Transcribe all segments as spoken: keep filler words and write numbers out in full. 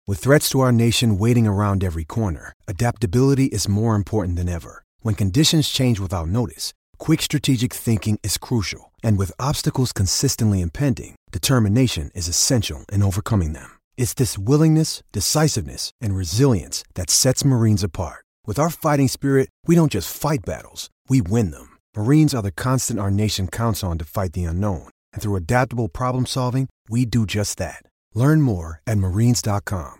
With threats to our nation waiting around every corner, adaptability is more important than ever. When conditions change without notice, quick strategic thinking is crucial. And with obstacles consistently impending, determination is essential in overcoming them. It's this willingness, decisiveness, and resilience that sets Marines apart. With our fighting spirit, we don't just fight battles, we win them. Marines are the constant our nation counts on to fight the unknown. And through adaptable problem solving, we do just that. Learn more at marines dot com.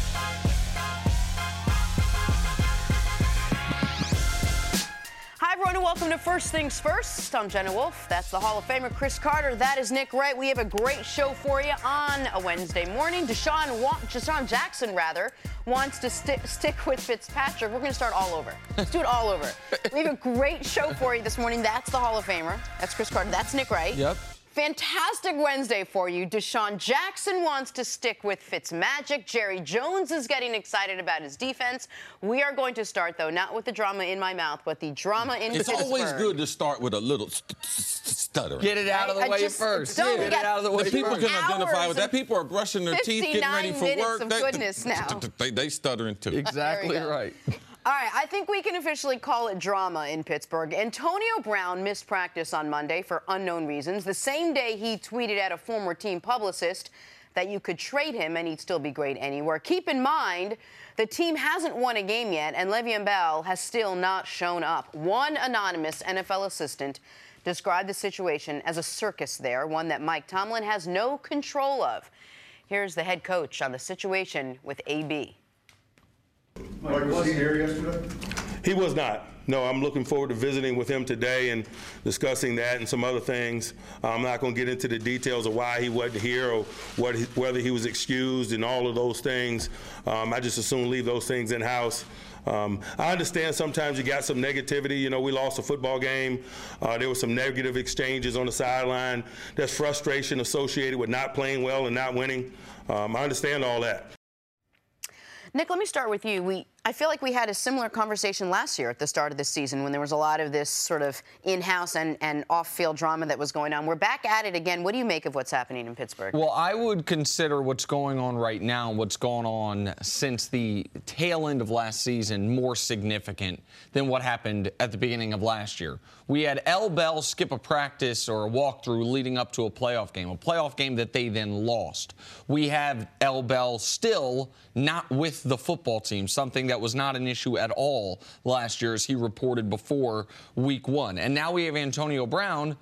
Hi, everyone, and welcome to First Things First. I'm Jenna Wolf. That's the Hall of Famer Chris Carter. That is Nick Wright. We have a great show for you on a Wednesday morning. Deshaun, wa- Deshaun Jackson, rather, wants to sti- stick with Fitzpatrick. We're going to start all over. Let's do it all over. We have a great show for you this morning. That's the Hall of Famer. That's Chris Carter. That's Nick Wright. Yep. Fantastic Wednesday for you. Deshaun Jackson wants to stick with Fitzmagic. Jerry Jones is getting excited about his defense. We are going to start, though, not with the drama in my mouth, but the drama in It's Pittsburgh. always good to start with a little st- st- stutter. Get it out of the I way just- first. don't Get get- it out of the way The people first. can identify Hours with that. People are brushing their teeth, getting ready for fifty-nine work. minutes of goodness now. They, they stuttering too. Exactly There we go. right. All right, I think we can officially call it drama in Pittsburgh. Antonio Brown missed practice on Monday for unknown reasons. The same day he tweeted at a former team publicist that you could trade him and he'd still be great anywhere. Keep in mind, the team hasn't won a game yet, and Le'Veon Bell has still not shown up. One anonymous N F L assistant described the situation as a circus there, one that Mike Tomlin has no control of. Here's the head coach on the situation with A B. Mike, was he here yesterday? He was not. No, I'm looking forward to visiting with him today and discussing that and some other things. I'm not going to get into the details of why he wasn't here or what, whether he was excused and all of those things. Um, I just assume leave those things in-house. Um, I understand sometimes you got some negativity. You know, we lost a football game. Uh, there were some negative exchanges on the sideline. There's frustration associated with not playing well and not winning. Um, I understand all that. Nick, let me start with you. We, I feel like we had a similar conversation last year at the start of the season when there was a lot of this sort of in-house and, and off-field drama that was going on. We're back at it again. What do you make of what's happening in Pittsburgh? Well, I would consider what's going on right now, what's gone on since the tail end of last season, more significant than what happened at the beginning of last year. We had L. Bell skip a practice or a walkthrough leading up to a playoff game, a playoff game that they then lost. We have L. Bell still not with the football team, something that was not an issue at all last year, as he reported before week one. And now we have Antonio Brown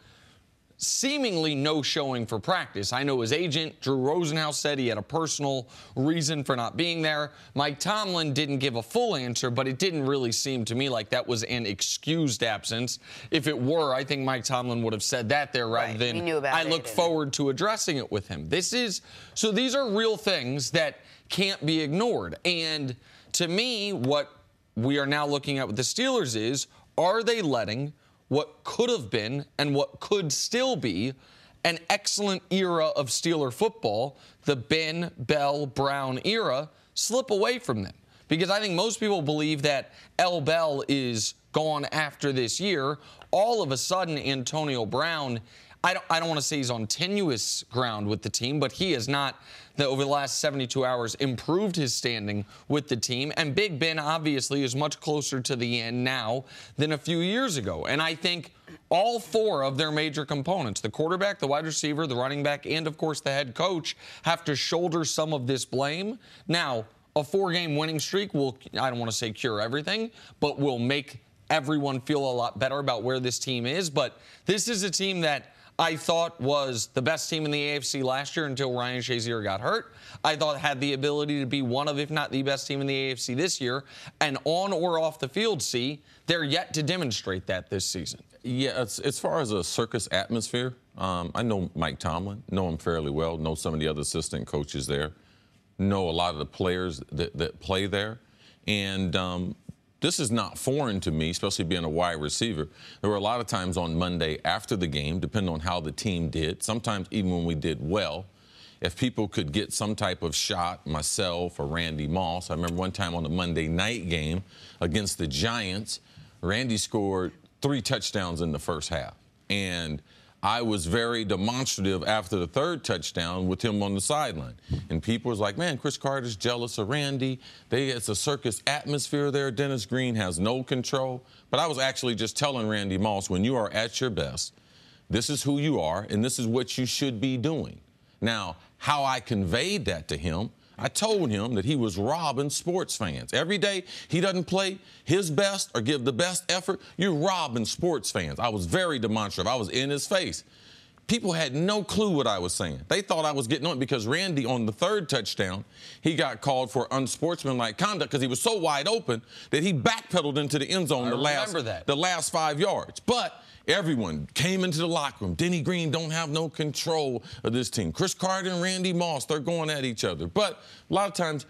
seemingly no showing for practice. I know his agent, Drew Rosenhaus, said he had a personal reason for not being there. Mike Tomlin didn't give a full answer, but it didn't really seem to me like that was an excused absence. If it were, I think Mike Tomlin would have said that there rather Right. than We knew about I it, look didn't forward to addressing it with him. This is, so these are real things that can't be ignored. And to me, what we are now looking at with the Steelers is, are they letting what could have been and what could still be an excellent era of Steeler football, the Ben, Bell, Brown era, slip away from them? Because I think most people believe that L. Bell is gone after this year. All of a sudden, Antonio Brown, I don't, I don't want to say he's on tenuous ground with the team, but he has not, the, over the last seventy-two hours, improved his standing with the team. And Big Ben, obviously, is much closer to the end now than a few years ago. And I think all four of their major components, the quarterback, the wide receiver, the running back, and, of course, the head coach, have to shoulder some of this blame. Now, a four-game winning streak will, I don't want to say cure everything, but will make everyone feel a lot better about where this team is. But this is a team that I thought was the best team in the A F C last year until Ryan Shazier got hurt. I thought had the ability to be one of, if not the best team in the A F C this year. And on or off the field, see, they're yet to demonstrate that this season. Yeah, as, as far as a circus atmosphere, um, I know Mike Tomlin, know him fairly well, know some of the other assistant coaches there, know a lot of the players that, that play there. And um, this is not foreign to me, especially being a wide receiver. There were a lot of times on Monday after the game, depending on how the team did, sometimes even when we did well, if people could get some type of shot, myself or Randy Moss. I remember one time on the Monday night game against the Giants, Randy scored three touchdowns in the first half. And I was very demonstrative after the third touchdown with him on the sideline. And people was like, man, Cris Carter's jealous of Randy. They, it's a circus atmosphere there. Dennis Green has no control. But I was actually just telling Randy Moss, when you are at your best, this is who you are, and this is what you should be doing. Now, how I conveyed that to him, I told him that he was robbing sports fans. Every day he doesn't play his best or give the best effort, you're robbing sports fans. I was very demonstrative. I was in his face. People had no clue what I was saying. They thought I was getting on it because Randy, on the third touchdown, he got called for unsportsmanlike conduct because he was so wide open that he backpedaled into the end zone I the remember last, that. the last five yards. But everyone came into the locker room. Denny Green don't have no control of this team. Cris Carter and Randy Moss, they're going at each other. But a lot of times,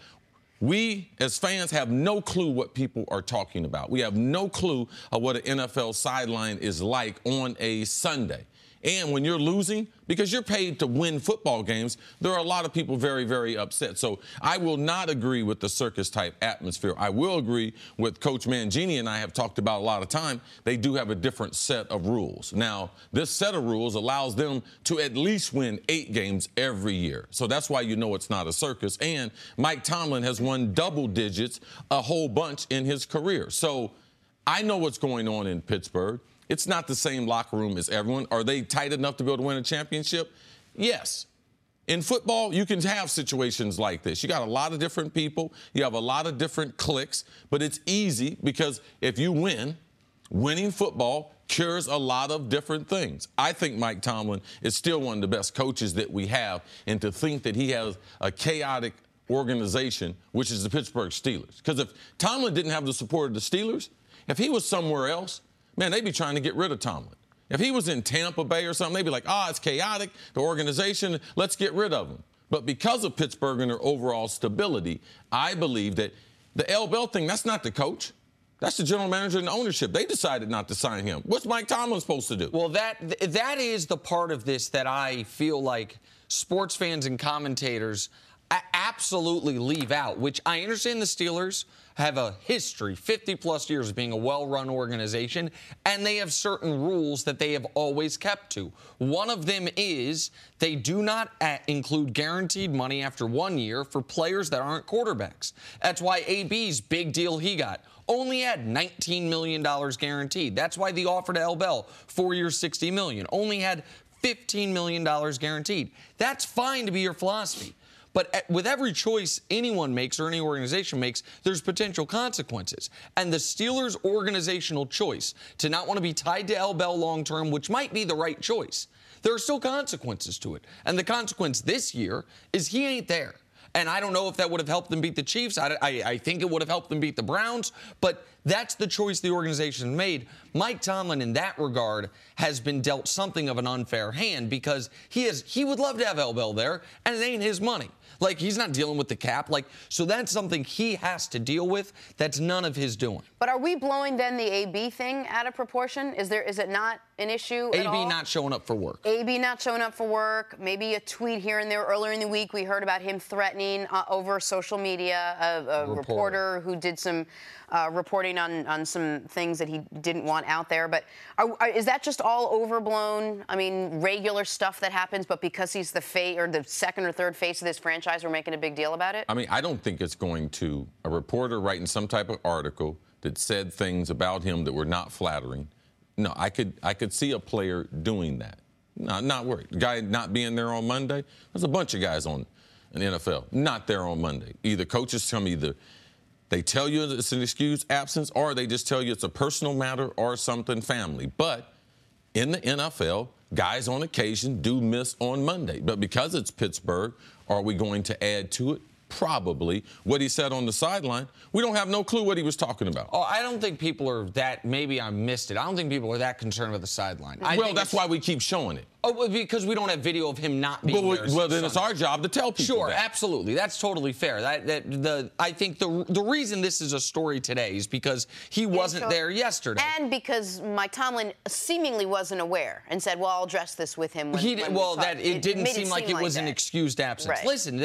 we as fans have no clue what people are talking about. We have no clue of what an N F L sideline is like on a Sunday. And when you're losing, because you're paid to win football games, there are a lot of people very, very upset. So I will not agree with the circus-type atmosphere. I will agree with Coach Mangini, and I have talked about a lot of time, they do have a different set of rules. Now, this set of rules allows them to at least win eight games every year. So that's why you know it's not a circus. And Mike Tomlin has won double digits a whole bunch in his career. So I know what's going on in Pittsburgh. It's not the same locker room as everyone. Are they tight enough to be able to win a championship? Yes. In football, you can have situations like this. You got a lot of different people. You have a lot of different cliques. But it's easy because if you win, winning football cures a lot of different things. I think Mike Tomlin is still one of the best coaches that we have. And to think that he has a chaotic organization, which is the Pittsburgh Steelers. Because if Tomlin didn't have the support of the Steelers, if he was somewhere else, man, they'd be trying to get rid of Tomlin. If he was in Tampa Bay or something, they'd be like, ah, oh, it's chaotic, the organization, let's get rid of him. But because of Pittsburgh and their overall stability, I believe that the L. Bell thing, that's not the coach. That's the general manager and the ownership. They decided not to sign him. What's Mike Tomlin supposed to do? Well, that that is the part of this that I feel like sports fans and commentators absolutely leave out, which I understand the Steelers have a history, fifty plus years of being a well-run organization, and they have certain rules that they have always kept to. One of them is they do not include guaranteed money after one year for players that aren't quarterbacks. That's why A B's big deal he got only had nineteen million dollars guaranteed. That's why the offer to L. Bell, four years, sixty million dollars, only had fifteen million dollars guaranteed. That's fine to be your philosophy. But with every choice anyone makes or any organization makes, there's potential consequences. And the Steelers' organizational choice to not want to be tied to L. Bell long term, which might be the right choice, there are still consequences to it. And the consequence this year is he ain't there. And I don't know if that would have helped them beat the Chiefs. I, I, I think it would have helped them beat the Browns. But that's the choice the organization made. Mike Tomlin, in that regard, has been dealt something of an unfair hand because he is he would love to have L. Bell there, and it ain't his money. Like, he's not dealing with the cap. Like, so that's something he has to deal with. That's none of his doing. But are we blowing then the A B thing out of proportion? Is there is it not an issue at all? A B not showing up for work. A B not showing up for work. Maybe a tweet here and there. Earlier in the week, we heard about him threatening uh, over social media a, a reporter. reporter who did some uh, reporting on, on some things that he didn't want out there. But are, are, is that just all overblown? I mean, regular stuff that happens, but because he's the face or the second or third face of this franchise, we're making a big deal about it? I mean, I don't think it's going to a reporter writing some type of article that said things about him that were not flattering. No, I could I could see a player doing that. No, not worried. The guy not being there on Monday, there's a bunch of guys on in the N F L not there on Monday. Either coaches tell me either they tell you it's an excused absence or they just tell you it's a personal matter or something family. But in the N F L, guys on occasion do miss on Monday. But because it's Pittsburgh, are we going to add to it? Probably. What he said on the sideline, we don't have no clue what he was talking about. Oh, I don't think people are that, maybe I missed it. I don't think people are that concerned with the sideline. I well, that's why we keep showing it. Oh, because we don't have video of him not being well, there. Well, then Sunday. It's our job to tell people Sure, that. absolutely. That's totally fair. That, that the I think the the reason this is a story today is because he wasn't there yesterday. And because Mike Tomlin seemingly wasn't aware and said, well, I'll address this with him when, he when Well, we that it, it didn't it seem it like seem it was like an that. excused absence. Right. Listen, that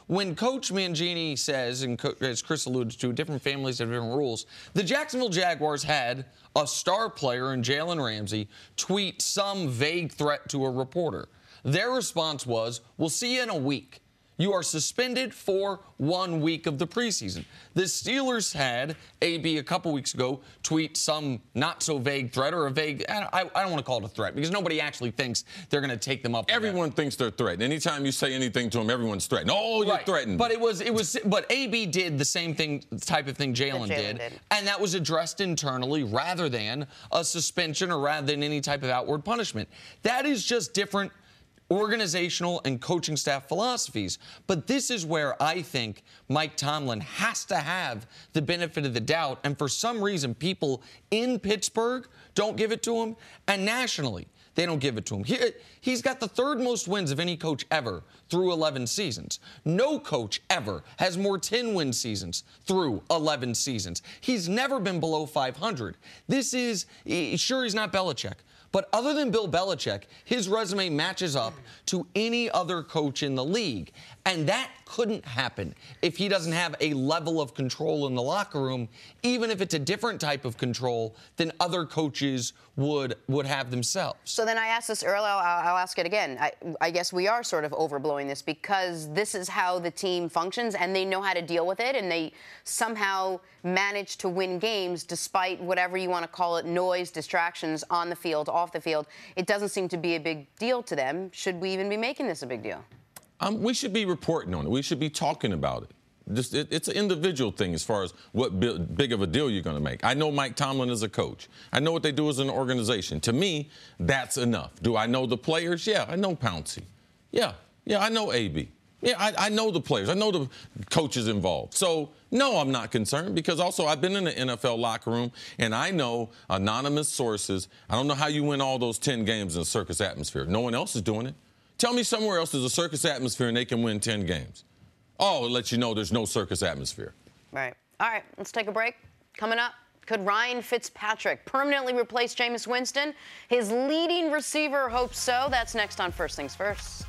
when Coach Mangini says, and Co- as Chris alluded to, different families have different rules, the Jacksonville Jaguars had a star player in Jalen Ramsey tweet some vague threat to a reporter. Their response was, we'll see you in a week. You are suspended for one week of the preseason. The Steelers had A B a couple weeks ago tweet some not-so-vague threat or a vague, I, I don't want to call it a threat because nobody actually thinks they're going to take them up. Everyone thinks they're threatened. Anytime you say anything to them, everyone's threatened. Oh, you're right. threatened. But it was, it was, but A B did the same thing, type of thing Jalen did, did, and that was addressed internally rather than a suspension or rather than any type of outward punishment. That is just different organizational and coaching staff philosophies. But this is where I think Mike Tomlin has to have the benefit of the doubt. And for some reason, people in Pittsburgh don't give it to him, and nationally, they don't give it to him. He, he's got the third most wins of any coach ever through eleven seasons. No coach ever has more ten-win seasons through eleven seasons. He's never been below five hundred. This is, sure, he's not Belichick. But other than Bill Belichick, his resume matches up to any other coach in the league. And that couldn't happen if he doesn't have a level of control in the locker room, even if it's a different type of control than other coaches would would have themselves. So then I asked this earlier, I'll, I'll ask it again. I, I guess we are sort of overblowing this because this is how the team functions and they know how to deal with it and they somehow manage to win games despite whatever you want to call it, noise, distractions on the field, off the field. It doesn't seem to be a big deal to them. Should we even be making this a big deal? Um, we should be reporting on it. We should be talking about it. Just, it, it's an individual thing as far as what bi- big of a deal you're going to make. I know Mike Tomlin is a coach. I know what they do as an organization. To me, that's enough. Do I know the players? Yeah, I know Pouncey. Yeah, yeah, I know A B. Yeah, I, I know the players. I know the coaches involved. So, no, I'm not concerned because also I've been in the N F L locker room and I know anonymous sources. I don't know how you win all those ten games in a circus atmosphere. No one else is doing it. Tell me somewhere else there's a circus atmosphere and they can win ten games. Oh, it lets you know there's no circus atmosphere. Right. All right, let's take a break. Coming up, could Ryan Fitzpatrick permanently replace Jameis Winston? His leading receiver hopes so. That's next on First Things First.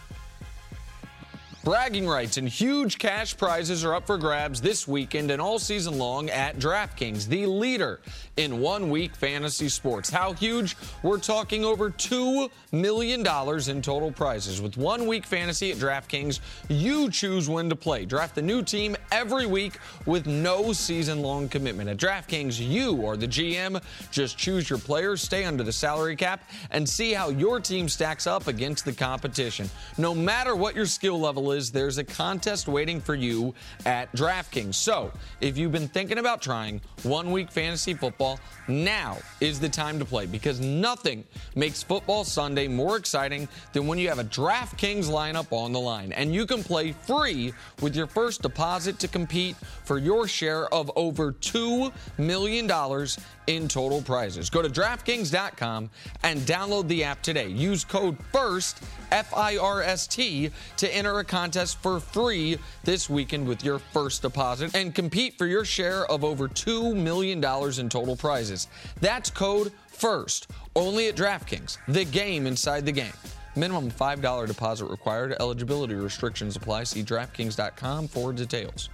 Bragging rights and huge cash prizes are up for grabs this weekend and all season long at DraftKings, the leader in one-week fantasy sports. How huge? We're talking over two million dollars in total prizes. With one-week fantasy at DraftKings, you choose when to play. Draft the new team every week with no season-long commitment. At DraftKings, you are the G M. Just choose your players, stay under the salary cap, and see how your team stacks up against the competition. No matter what your skill level is, there's a contest waiting for you at DraftKings. So, if you've been thinking about trying one-week fantasy football, now is the time to play because nothing makes Football Sunday more exciting than when you have a DraftKings lineup on the line. And you can play free with your first deposit to compete for your share of over two million dollars in total prizes. Go to DraftKings dot com and download the app today. Use code FIRST, F I R S T, to enter a contest for free this weekend with your first deposit and compete for your share of over two million dollars in total prizes. That's code FIRST, only at DraftKings, the game inside the game. Minimum five dollars deposit required. Eligibility restrictions apply. See DraftKings dot com for details.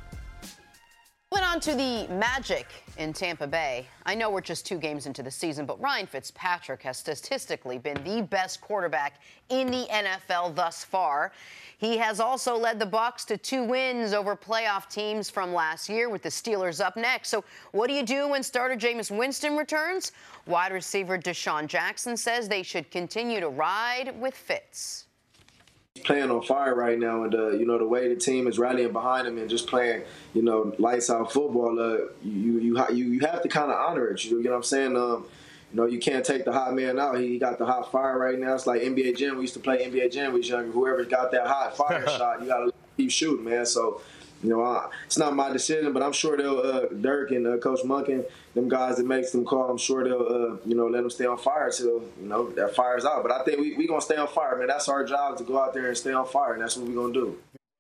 Went on to the Magic in Tampa Bay. I know we're just two games into the season, but Ryan Fitzpatrick has statistically been the best quarterback in the N F L thus far. He has also led the Bucs to two wins over playoff teams from last year, with the Steelers up next. So what do you do when starter Jameis Winston returns? Wide receiver Deshaun Jackson says they should continue to ride with Fitz. Playing on fire right now, and uh, you know the way the team is rallying behind him and just playing, you know, lights out football. Uh, you you you you have to kind of honor it. You know what I'm saying? Um, you know, you can't take the hot man out. He got the hot fire right now. It's like N B A Jam. We used to play N B A Jam. We was younger. Whoever got that hot fire shot, you got to keep shooting, man. So, you know, uh, it's not my decision, but I'm sure they'll uh, Dirk and uh, Coach Monken, them guys that makes them call, I'm sure they'll uh, you know let them stay on fire till you know that fire's out. But I think we we gonna stay on fire, man. That's our job, to go out there and stay on fire, and that's what we're gonna do.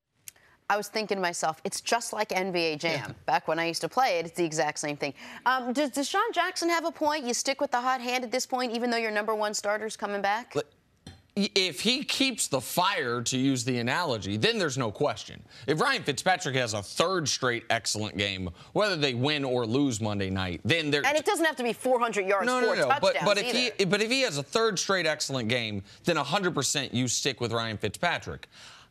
I was thinking to myself, it's just like N B A Jam. Yeah. Back when I used to play it, it's the exact same thing. Um, does Deshaun Jackson have a point? You stick with the hot hand at this point, even though your number one starter's coming back? if he keeps the fire, to use the analogy, then there's no question. If Ryan Fitzpatrick has a third straight excellent game, whether they win or lose Monday night, then there. And it doesn't have to be four hundred yards, no, four no, no. touchdowns But, but if either. he, but if he has a third straight excellent game, then one hundred percent you stick with Ryan Fitzpatrick.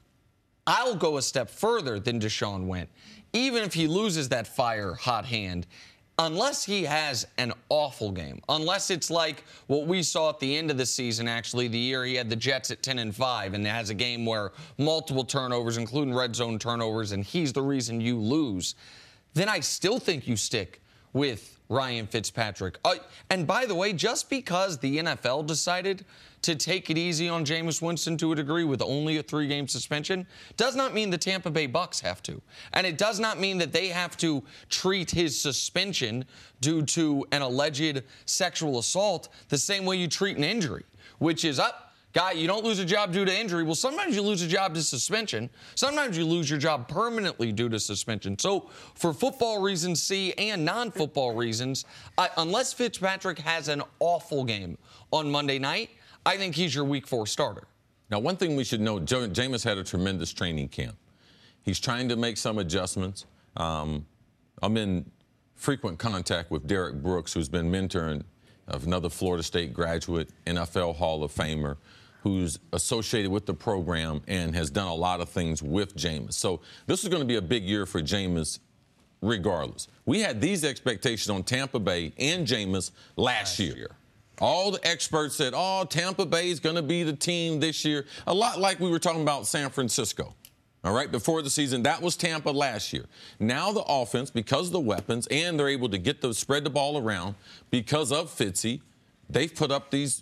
I'll go a step further than Deshaun went. Even if he loses that fire hot hand, unless he has an awful game, unless it's like what we saw at the end of the season, actually, the year he had the Jets at ten and five, and has a game where multiple turnovers, including red zone turnovers, and he's the reason you lose, then I still think you stick with Ryan Fitzpatrick. Uh, and by the way, just because the N F L decided to take it easy on Jameis Winston to a degree with only a three-game suspension does not mean the Tampa Bay Bucks have to. And it does not mean that they have to treat his suspension due to an alleged sexual assault the same way you treat an injury, which is up. Guy, you don't lose a job due to injury. Well, sometimes you lose a job to suspension. Sometimes you lose your job permanently due to suspension. So for football reasons, C, and non-football reasons, I, unless Fitzpatrick has an awful game on Monday night, I think he's your week four starter. Now, one thing we should know, jo- Jameis had a tremendous training camp. He's trying to make some adjustments. Um, I'm in frequent contact with Derek Brooks, who's been mentoring of another Florida State graduate, N F L Hall of Famer, who's associated with the program and has done a lot of things with Jameis. So this is going to be a big year for Jameis regardless. We had these expectations on Tampa Bay and Jameis last, last year. year. All the experts said, oh, Tampa Bay is going to be the team this year. A lot like we were talking about San Francisco. All right, before the season, that was Tampa last year. Now the offense, because of the weapons, and they're able to get the spread the ball around because of Fitzy, they've put up these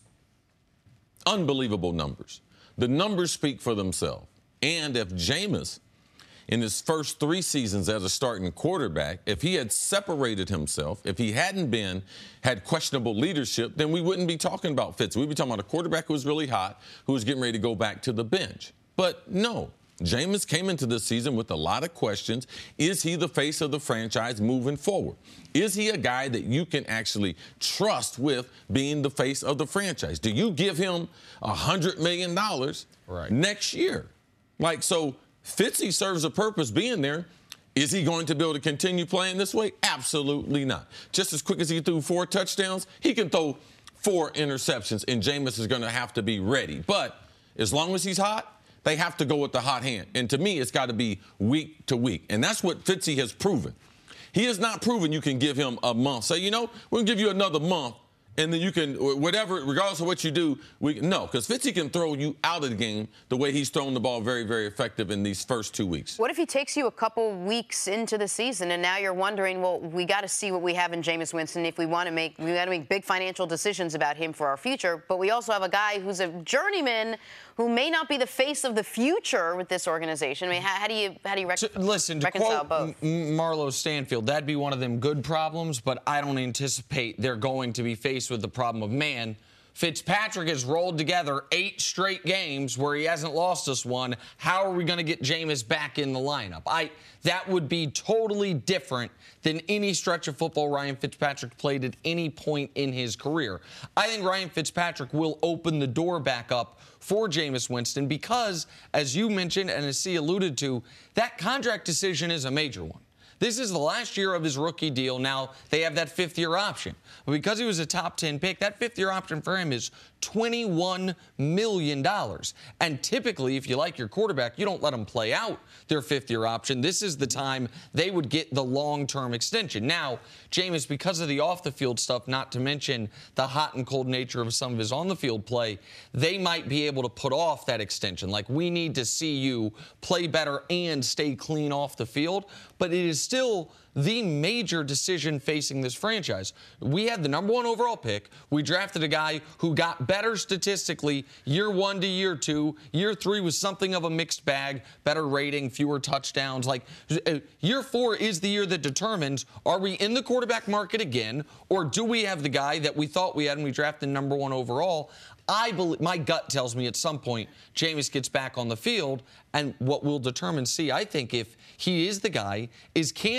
unbelievable numbers. The numbers speak for themselves. And if Jameis, in his first three seasons as a starting quarterback, if he had separated himself, if he hadn't been, had questionable leadership, then we wouldn't be talking about Fitz. We'd be talking about a quarterback who was really hot, who was getting ready to go back to the bench. But no, Jameis came into this season with a lot of questions. Is he the face of the franchise moving forward? Is he a guy that you can actually trust with being the face of the franchise? Do you give him one hundred million dollars right. next year? Like, so Fitzy serves a purpose being there. Is he going to be able to continue playing this way? Absolutely not. Just as quick as he threw four touchdowns, he can throw four interceptions, and Jameis is going to have to be ready. But as long as he's hot, they have to go with the hot hand. And to me, it's got to be week to week. And that's what Fitzy has proven. He has not proven you can give him a month. Say, you know, we'll give you another month, and then you can, whatever, regardless of what you do, we no, because Fitzy can throw you out of the game the way he's thrown the ball very, very effective in these first two weeks. What if he takes you a couple weeks into the season, and now you're wondering, well, we got to see what we have in Jameis Winston if we want to make, we got to make big financial decisions about him for our future, but we also have a guy who's a journeyman who may not be the face of the future with this organization. I mean, how, how do you how do you rec- so, listen, to reconcile quote both? M- Marlo Stanfield, that'd be one of them good problems, but I don't anticipate they're going to be faced with the problem of, man, Fitzpatrick has rolled together eight straight games where he hasn't lost us one. How are we going to get Jameis back in the lineup? I that would be totally different than any stretch of football Ryan Fitzpatrick played at any point in his career. I think Ryan Fitzpatrick will open the door back up for Jameis Winston because, as you mentioned and as C alluded to, that contract decision is a major one. This is the last year of his rookie deal. Now, they have that fifth-year option. But because he was a top ten pick, that fifth-year option for him is twenty-one million dollars. And typically, if you like your quarterback, you don't let them play out their fifth-year option. This is the time they would get the long-term extension. Now, Jameis, because of the off-the-field stuff, not to mention the hot and cold nature of some of his on-the-field play, they might be able to put off that extension. Like, we need to see you play better and stay clean off the field. But it is still the major decision facing this franchise. We had the number one overall pick. We drafted a guy who got better statistically year one to year two. Year three was something of a mixed bag, better rating, fewer touchdowns. Like, year four is the year that determines, are we in the quarterback market again, or do we have the guy that we thought we had and we drafted number one overall? I believe, my gut tells me at some point Jameis gets back on the field, and what will determine, see, I think if he is the guy, is can he really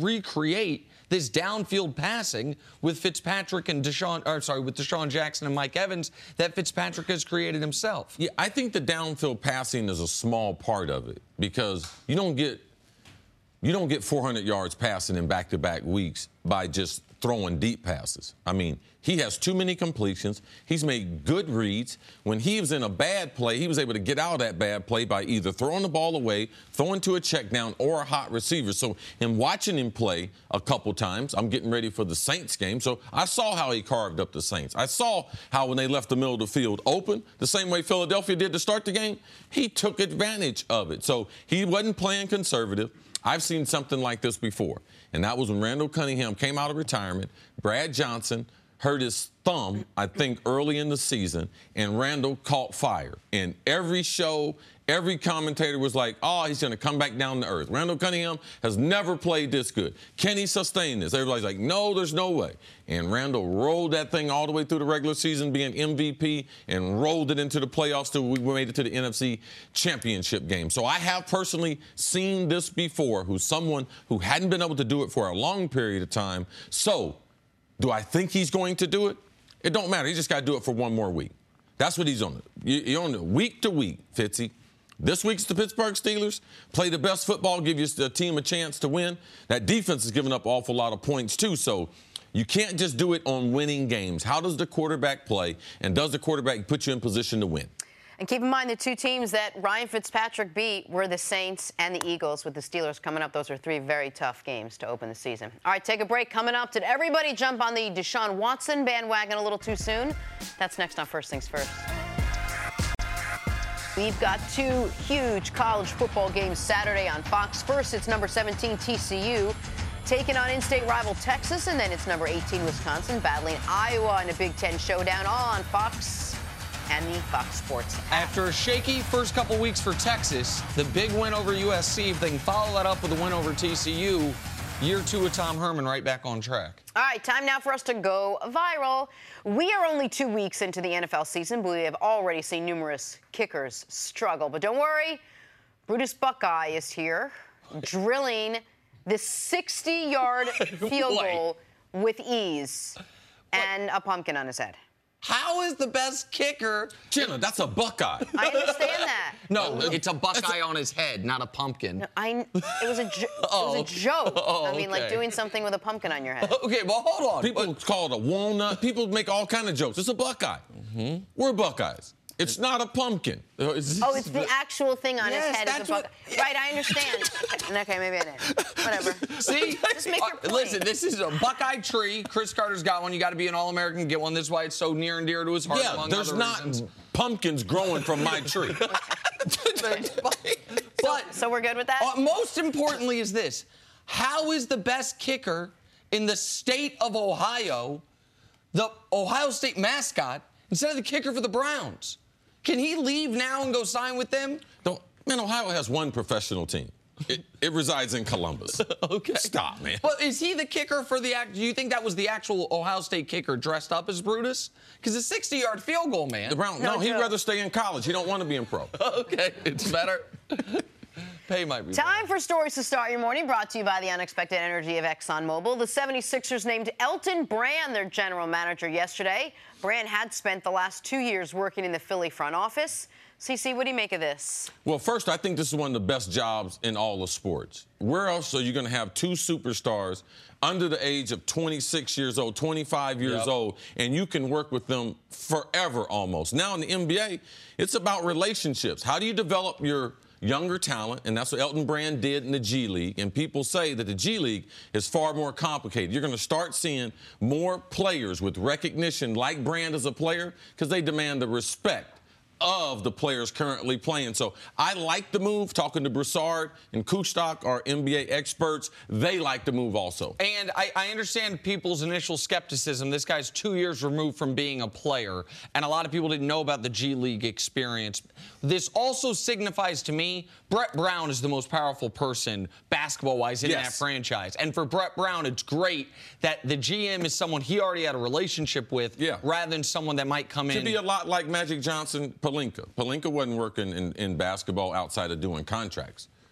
recreate this downfield passing with Fitzpatrick and Deshaun, or sorry, with Deshaun Jackson and Mike Evans that Fitzpatrick has created himself. Yeah, I think the downfield passing is a small part of it because you don't get you don't get four hundred yards passing in back-to-back weeks by just throwing deep passes. I mean, he has too many completions. He's made good reads. When he was in a bad play, he was able to get out of that bad play by either throwing the ball away, throwing to a check down, or a hot receiver. So in watching him play a couple times, I'm getting ready for the Saints game. So I saw how he carved up the Saints. I saw how when they left the middle of the field open, the same way Philadelphia did to start the game, he took advantage of it. So he wasn't playing conservative. I've seen something like this before, and that was when Randall Cunningham came out of retirement. Brad Johnson hurt his thumb, I think, early in the season, and Randall caught fire. And every show, every commentator was like, oh, he's going to come back down to earth. Randall Cunningham has never played this good. Can he sustain this? Everybody's like, no, there's no way. And Randall rolled that thing all the way through the regular season, being M V P, and rolled it into the playoffs till we made it to the N F C Championship game. So I have personally seen this before, who's someone who hadn't been able to do it for a long period of time. So do I think he's going to do it? It don't matter. He just got to do it for one more week. That's what he's on. You're on it week to week, Fitzy. This week's the Pittsburgh Steelers. Play the best football, give your team a chance to win. That defense is giving up an awful lot of points, too. So you can't just do it on winning games. How does the quarterback play? And does the quarterback put you in position to win? And keep in mind the two teams that Ryan Fitzpatrick beat were the Saints and the Eagles. With the Steelers coming up, those are three very tough games to open the season. All right, take a break. Coming up, did everybody jump on the Deshaun Watson bandwagon a little too soon? That's next on First Things First. We've got two huge college football games Saturday on Fox. First, it's number seventeen T C U taking on in-state rival Texas, and then it's number eighteen Wisconsin battling Iowa in a Big Ten showdown on Fox and the Fox Sports app. After a shaky first couple weeks for Texas, the big win over U S C, if they can follow that up with a win over T C U, year two of Tom Herman right back on track. All right, time now for us to go viral. We are only two weeks into the N F L season, but we have already seen numerous kickers struggle. But don't worry, Brutus Buckeye is here, drilling the sixty-yard field goal with ease and a pumpkin on his head. How is the best kicker? Jenna, that's a Buckeye. I understand that. No, it's a Buckeye on his head, not a pumpkin. No, I, it was a, jo- Oh, it was a joke. oh, I mean, like okay. doing something with a pumpkin on your head. Okay, well, hold on. People call it a walnut. People make all kind of jokes. It's a Buckeye. Mm-hmm. We're Buckeyes. It's not a pumpkin. It's, Oh, it's the actual thing on Yes, his head. that's Is a Buckeye. what- Right, I understand. Okay, maybe I didn't. Whatever. See? Just make your Uh, point. Listen, this is a Buckeye tree. Chris Carter's got one. You got to be an All-American to get one. This is why it's so near and dear to his heart, Yeah, among there's other not reasons. pumpkins growing from my tree. But So we're good with that? uh, most importantly is this. How is the best kicker in the state of Ohio the Ohio State mascot instead of the kicker for the Browns? Can he leave now and go sign with them? Don't, man, Ohio has one professional team. It, it resides in Columbus. Okay. Stop, man. But is he the kicker for the act? Do you think that was the actual Ohio State kicker dressed up as Brutus? Because a sixty-yard field goal, man. The Brown, No no, he'd joke. rather stay in college. He don't want to be in pro. Okay, it's better. Pay might be Time for stories to start your morning, brought to you by the unexpected energy of ExxonMobil. The seventy-sixers named Elton Brand their general manager yesterday. Brand had spent the last two years working in the Philly front office. C C, what do you make of this? Well, first, I think this is one of the best jobs in all of sports. Where else are you going to have two superstars under the age of twenty-six years old, twenty-five years Yep. old, and you can work with them forever almost? Now in the N B A, it's about relationships. How do you develop your younger talent? And that's what Elton Brand did in the G League. And people say that the G League is far more complicated. You're going to start seeing more players with recognition like Brand as a player because they demand the respect of the players currently playing. So I like the move. Talking to Broussard and Kuchtok, our N B A experts, they like the move also. And I, I understand people's initial skepticism. This guy's two years removed from being a player, and a lot of people didn't know about the G League experience. This also signifies to me Brett Brown is the most powerful person basketball-wise in Yes. that franchise. And for Brett Brown, it's great that the G M is someone he already had a relationship with Yeah. rather than someone that might come To in. be a lot like Magic Johnson, Pelinka. Pelinka wasn't working in, in basketball outside of doing contracts.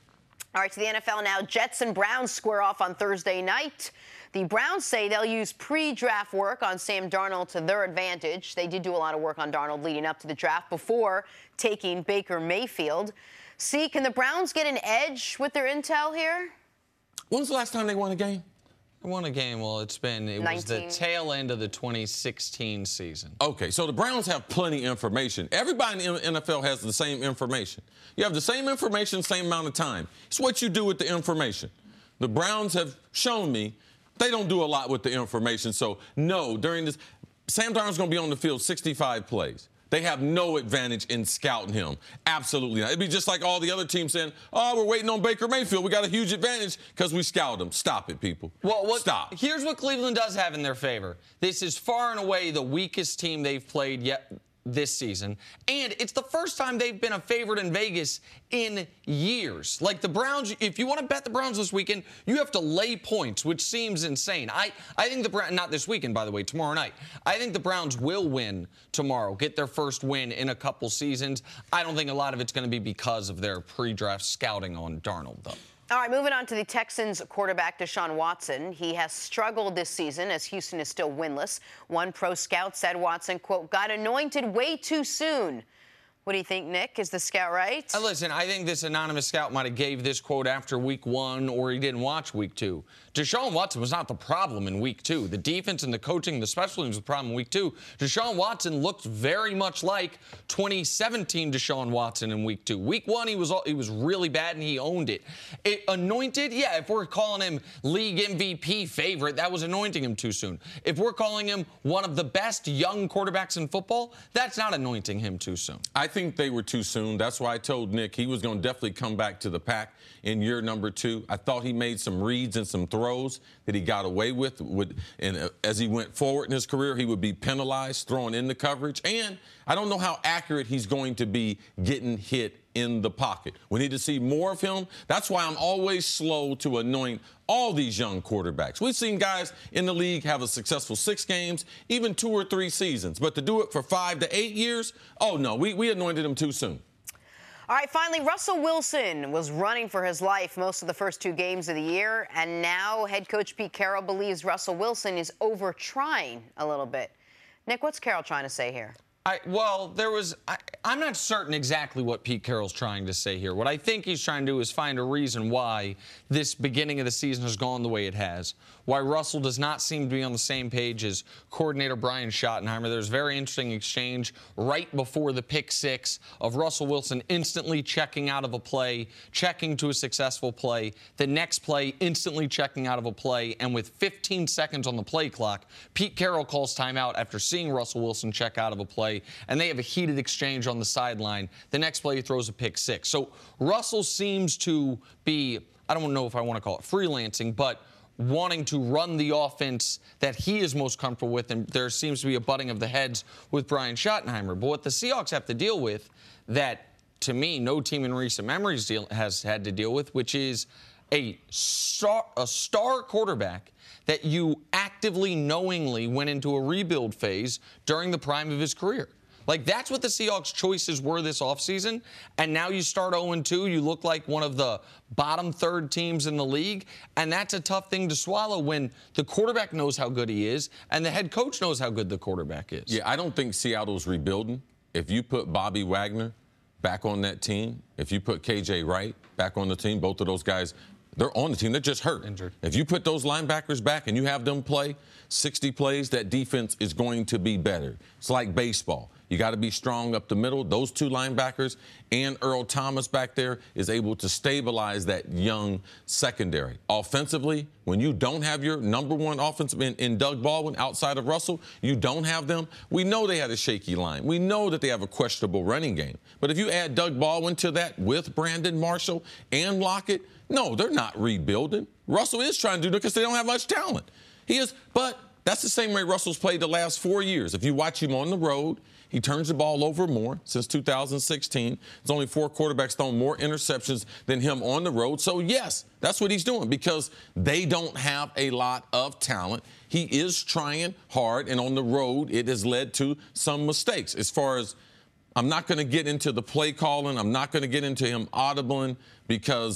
All right, to the N F L now. Jets and Browns square off on Thursday night. The Browns say they'll use pre-draft work on Sam Darnold to their advantage. They did do a lot of work on Darnold leading up to the draft before taking Baker Mayfield. See, can the Browns get an edge with their intel here? When was the last time they won a game? They won a game. Well, it's been, it was the tail end of the twenty sixteen season. Okay, so the Browns have plenty of information. Everybody in the N F L has the same information. You have the same information, same amount of time. It's what you do with the information. The Browns have shown me they don't do a lot with the information. So, no, during this, Sam Darnold's going to be on the field sixty-five plays. They have no advantage in scouting him. Absolutely not. It'd be just like all the other teams saying, oh, we're waiting on Baker Mayfield. We got a huge advantage because we scouted him. Stop it, people. Well, what, Stop. Here's what Cleveland does have in their favor. This is far and away the weakest team they've played yet this season, and it's the first time they've been a favorite in Vegas in years. Like the Browns, if you want to bet the Browns this weekend, you have to lay points, which seems insane. I, I think the Browns, not this weekend, by the way, tomorrow night. I think the Browns will win tomorrow, get their first win in a couple seasons. I don't think a lot of it's going to be because of their pre-draft scouting on Darnold, though. All right, moving on to the Texans quarterback, Deshaun Watson. He has struggled this season as Houston is still winless. One pro scout said Watson, quote, got anointed way too soon. What do you think, Nick? Is the scout right? Uh, listen, I think this anonymous scout might have gave this quote after week one or he didn't watch week two. Deshaun Watson was not the problem in week two. The defense and the coaching, the special teams was the problem in week two. Deshaun Watson looked very much like twenty seventeen Deshaun Watson in week two. Week one, he was he was really bad and he owned it. It anointed, yeah, if we're calling him league M V P favorite, that was anointing him too soon. If we're calling him one of the best young quarterbacks in football, that's not anointing him too soon. I think they were too soon. That's why I told Nick he was going to definitely come back to the pack in year number two. I thought he made some reads and some throws that he got away with. with and uh, as he went forward in his career, he would be penalized, throwing in the coverage. And I don't know how accurate he's going to be getting hit in the pocket. We need to see more of him. That's why I'm always slow to anoint all these young quarterbacks. We've seen guys in the league have a successful six games, even two or three seasons. But to do it for five to eight years, oh, no, we, we anointed him too soon. All right, finally, Russell Wilson was running for his life most of the first two games of the year, and now head coach Pete Carroll believes Russell Wilson is over-trying a little bit. Nick, what's Carroll trying to say here? I, well, there was I, I'm not certain exactly what Pete Carroll's trying to say here. What I think he's trying to do is find a reason why this beginning of the season has gone the way it has, why Russell does not seem to be on the same page as coordinator Brian Schottenheimer. There's a very interesting exchange right before the pick six of Russell Wilson instantly checking out of a play, checking to a successful play, the next play instantly checking out of a play, and with fifteen seconds on the play clock, Pete Carroll calls timeout after seeing Russell Wilson check out of a play, and they have a heated exchange on the sideline. The next play, he throws a pick six. So Russell seems to be, I don't know if I want to call it freelancing, but wanting to run the offense that he is most comfortable with, and there seems to be a butting of the heads with Brian Schottenheimer. But what the Seahawks have to deal with that, to me, no team in recent memories deal, has had to deal with, which is a star, a star quarterback that you actively, knowingly went into a rebuild phase during the prime of his career. Like, that's what the Seahawks' choices were this offseason, and now you start oh and two. You look like one of the bottom third teams in the league, and that's a tough thing to swallow when the quarterback knows how good he is and the head coach knows how good the quarterback is. Yeah, I don't think Seattle's rebuilding. If you put Bobby Wagner back on that team, if you put K J Wright back on the team, both of those guys, they're on the team. They're just hurt. Injured. If you put those linebackers back and you have them play sixty plays, that defense is going to be better. It's like baseball. You got to be strong up the middle. Those two linebackers and Earl Thomas back there is able to stabilize that young secondary. Offensively, when you don't have your number one offensive in, in Doug Baldwin outside of Russell, you don't have them. We know they had a shaky line. We know that they have a questionable running game. But if you add Doug Baldwin to that with Brandon Marshall and Lockett, no, they're not rebuilding. Russell is trying to do it because they don't have much talent. He is, but that's the same way Russell's played the last four years. If you watch him on the road, he turns the ball over more since two thousand sixteen. There's only four quarterbacks thrown more interceptions than him on the road. So, yes, that's what he's doing because they don't have a lot of talent. He is trying hard, and on the road, it has led to some mistakes. As far as I'm not going to get into the play calling. I'm not going to get into him audibling because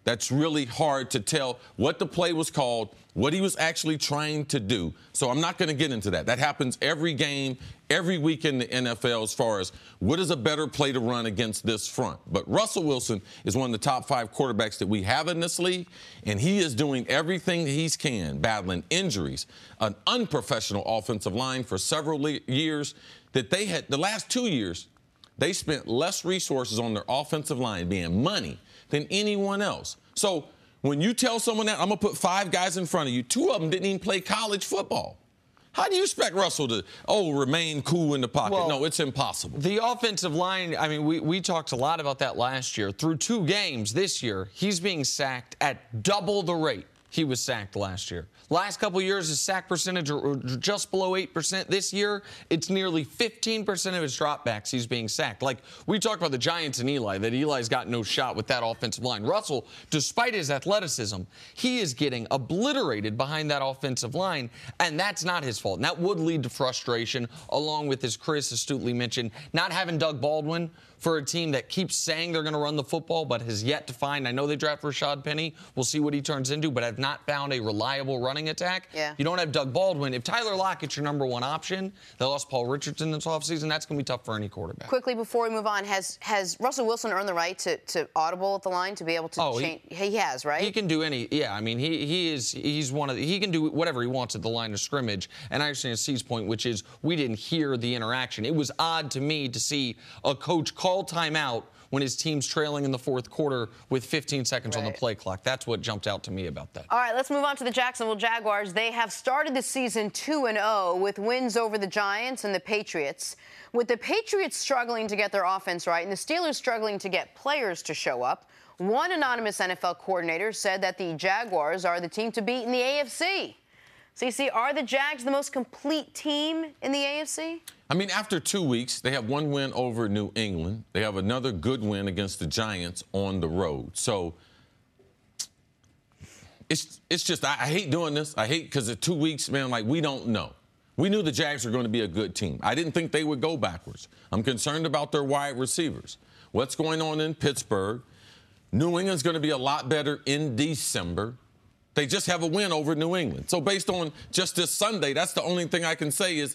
that's really hard to tell what the play was called, what he was actually trying to do. So I'm not going to get into that. That happens every game, every week in the N F L as far as what is a better play to run against this front. But Russell Wilson is one of the top five quarterbacks that we have in this league, and he is doing everything he can, battling injuries, an unprofessional offensive line for several le- years that they had, the last two years, they spent less resources on their offensive line, being money, than anyone else. So when you tell someone that, I'm going to put five guys in front of you, two of them didn't even play college football. How do you expect Russell to, oh, remain cool in the pocket? Well, no, it's impossible. The offensive line, I mean, we, we talked a lot about that last year. Through two games this year, he's being sacked at double the rate he was sacked last year. Last couple of years, his sack percentage are just below eight percent. This year, it's nearly fifteen percent of his dropbacks he's being sacked. Like, we talked about the Giants and Eli, that Eli's got no shot with that offensive line. Russell, despite his athleticism, he is getting obliterated behind that offensive line, and that's not his fault. And that would lead to frustration, along with, as Chris astutely mentioned, not having Doug Baldwin for a team that keeps saying they're going to run the football but has yet to find. I know they draft Rashad Penny. We'll see what he turns into, but have not found a reliable running attack. Yeah. You don't have Doug Baldwin. If Tyler Lockett's your number one option, they lost Paul Richardson this offseason, that's going to be tough for any quarterback. Quickly, before we move on, has has Russell Wilson earned the right to, to audible at the line to be able to oh, change? He, he has, right? He can do any. Yeah, I mean, he he is he's one of the, he can do whatever he wants at the line of scrimmage. And I understand C's point, which is we didn't hear the interaction. It was odd to me to see a coach call timeout when his team's trailing in the fourth quarter with fifteen seconds right on the play clock. That's what jumped out to me about that. All right, let's move on to the Jacksonville Jaguars. They have started the season two and oh with wins over the Giants and the Patriots. With the Patriots struggling to get their offense right and the Steelers struggling to get players to show up, one anonymous N F L coordinator said that the Jaguars are the team to beat in the A F C. C C, are the Jags the most complete team in the A F C? I mean, after two weeks, they have one win over New England. They have another good win against the Giants on the road. So it's it's just, I, I hate doing this. I hate because at two weeks, man, like, we don't know. We knew the Jags were going to be a good team. I didn't think they would go backwards. I'm concerned about their wide receivers. What's going on in Pittsburgh? New England's going to be a lot better in December. They just have a win over New England. So based on just this Sunday, that's the only thing I can say is,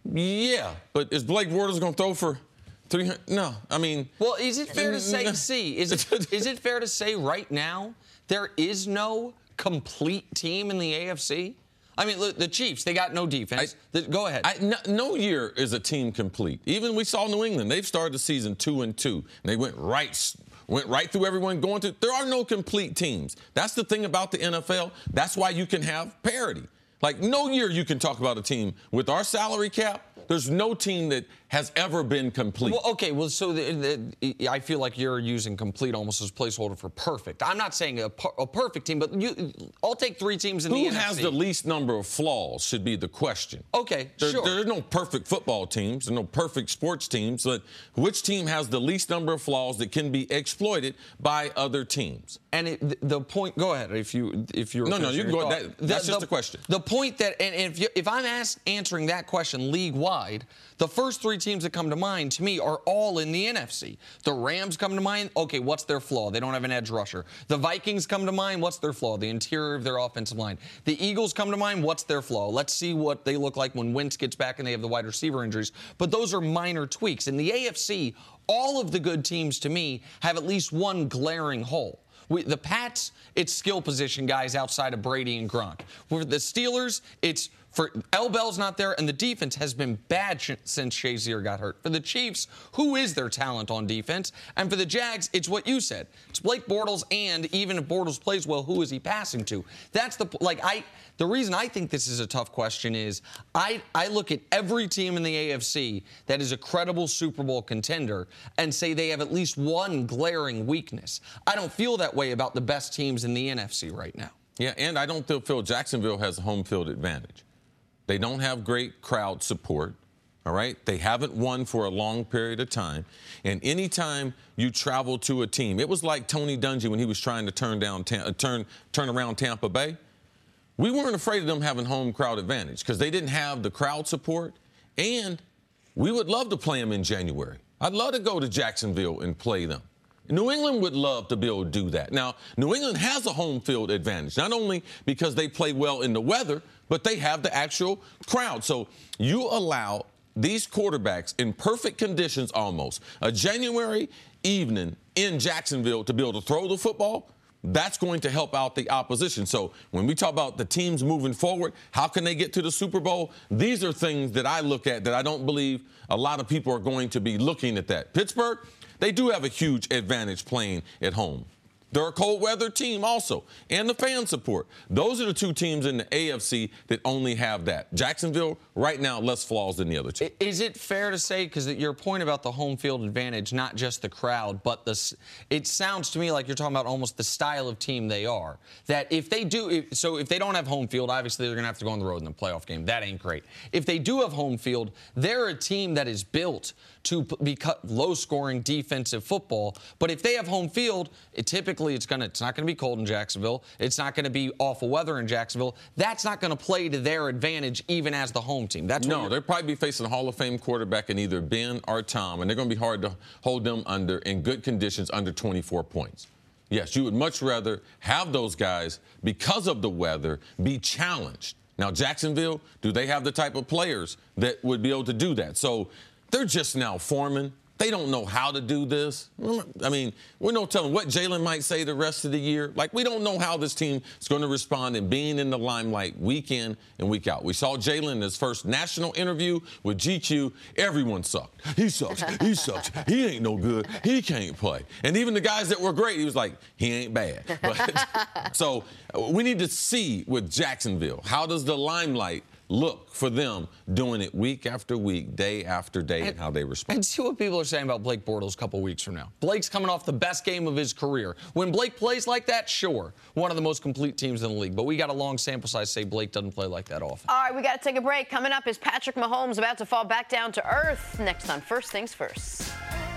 yeah, but is Blake Bortles going to throw for three hundred? No, I mean. Well, is it fair to say, see, is it, is it fair to say right now there is no complete team in the A F C? I mean, look, the Chiefs, they got no defense. I, the, go ahead. I, no, no year is a team complete. Even we saw New England. They've started the season two and two, and they went right Went right through everyone going through. There are no complete teams. That's the thing about the N F L. That's why you can have parity. Like, no year you can talk about a team. With our salary cap, there's no team that has ever been complete. Well, okay, well, so the, the, I feel like you're using complete almost as placeholder for perfect. I'm not saying a, a perfect team, but you, I'll take three teams in Who the N F C. Who has the least number of flaws should be the question. Okay, there, sure. There are no perfect football teams. There are no perfect sports teams. But which team has the least number of flaws that can be exploited by other teams? And it, the point, go ahead if you if you're. No, no, you can go. That, that's the, just the, a question. The point that, and if you, if I'm asked answering that question league wide, the first three teams that come to mind to me are all in the N F C. The Rams come to mind. Okay, what's their flaw? They don't have an edge rusher. The Vikings come to mind. What's their flaw? The interior of their offensive line. The Eagles come to mind. What's their flaw? Let's see what they look like when Wentz gets back and they have the wide receiver injuries. But those are minor tweaks. In the A F C, all of the good teams to me have at least one glaring hole. We, the Pats, it's skill position guys outside of Brady and Gronk. For the Steelers, it's for L. Bell's not there, and the defense has been bad sh- since Shazier got hurt. For the Chiefs, who is their talent on defense? And for the Jags, it's what you said. It's Blake Bortles, and even if Bortles plays well, who is he passing to? That's the like I. The reason I think this is a tough question is I I look at every team in the A F C that is a credible Super Bowl contender and say they have at least one glaring weakness. I don't feel that way about the best teams in the N F C right now. Yeah, and I don't feel Jacksonville has a home field advantage. They don't have great crowd support, all right? They haven't won for a long period of time. And anytime you travel to a team, it was like Tony Dungy when he was trying to turn down uh, turn turn around Tampa Bay. We weren't afraid of them having home crowd advantage because they didn't have the crowd support. And we would love to play them in January. I'd love to go to Jacksonville and play them. New England would love to be able to do that. Now, New England has a home field advantage, not only because they play well in the weather, but they have the actual crowd. So you allow these quarterbacks in perfect conditions almost, a January evening in Jacksonville to be able to throw the football. That's going to help out the opposition. So when we talk about the teams moving forward, how can they get to the Super Bowl? These are things that I look at that I don't believe a lot of people are going to be looking at that. Pittsburgh, they do have a huge advantage playing at home. They're a cold weather team also, and the fan support. Those are the two teams in the A F C that only have that. Jacksonville, right now, less flaws than the other two. Is it fair to say, because your point about the home field advantage, not just the crowd, but the, it sounds to me like you're talking about almost the style of team they are, that if they do, if, so if they don't have home field, obviously they're going to have to go on the road in the playoff game. That ain't great. If they do have home field, they're a team that is built to be low-scoring defensive football. But if they have home field, it typically it's going to it's not going to be cold in Jacksonville. It's not going to be awful weather in Jacksonville. That's not going to play to their advantage even as the home team. That's no, they'll probably be facing a Hall of Fame quarterback in either Ben or Tom, and they're going to be hard to hold them under in good conditions under twenty-four points. Yes, you would much rather have those guys, because of the weather, be challenged. Now, Jacksonville, do they have the type of players that would be able to do that? So they're just now forming. They don't know how to do this. I mean, we're no telling what Jalen might say the rest of the year. Like, we don't know how this team is going to respond in being in the limelight week in and week out. We saw Jalen in his first national interview with G Q. Everyone sucked. He sucks. He sucks. He ain't no good. He can't play. And even the guys that were great, he was like, he ain't bad. But, so we need to see with Jacksonville, how does the limelight look for them doing it week after week, day after day, and, and how they respond. And see what people are saying about Blake Bortles a couple weeks from now. Blake's coming off the best game of his career. When Blake plays like that, sure, one of the most complete teams in the league. But we got a long sample size to say Blake doesn't play like that often. All right, we got to take a break. Coming up is Patrick Mahomes about to fall back down to earth. Next on First Things First.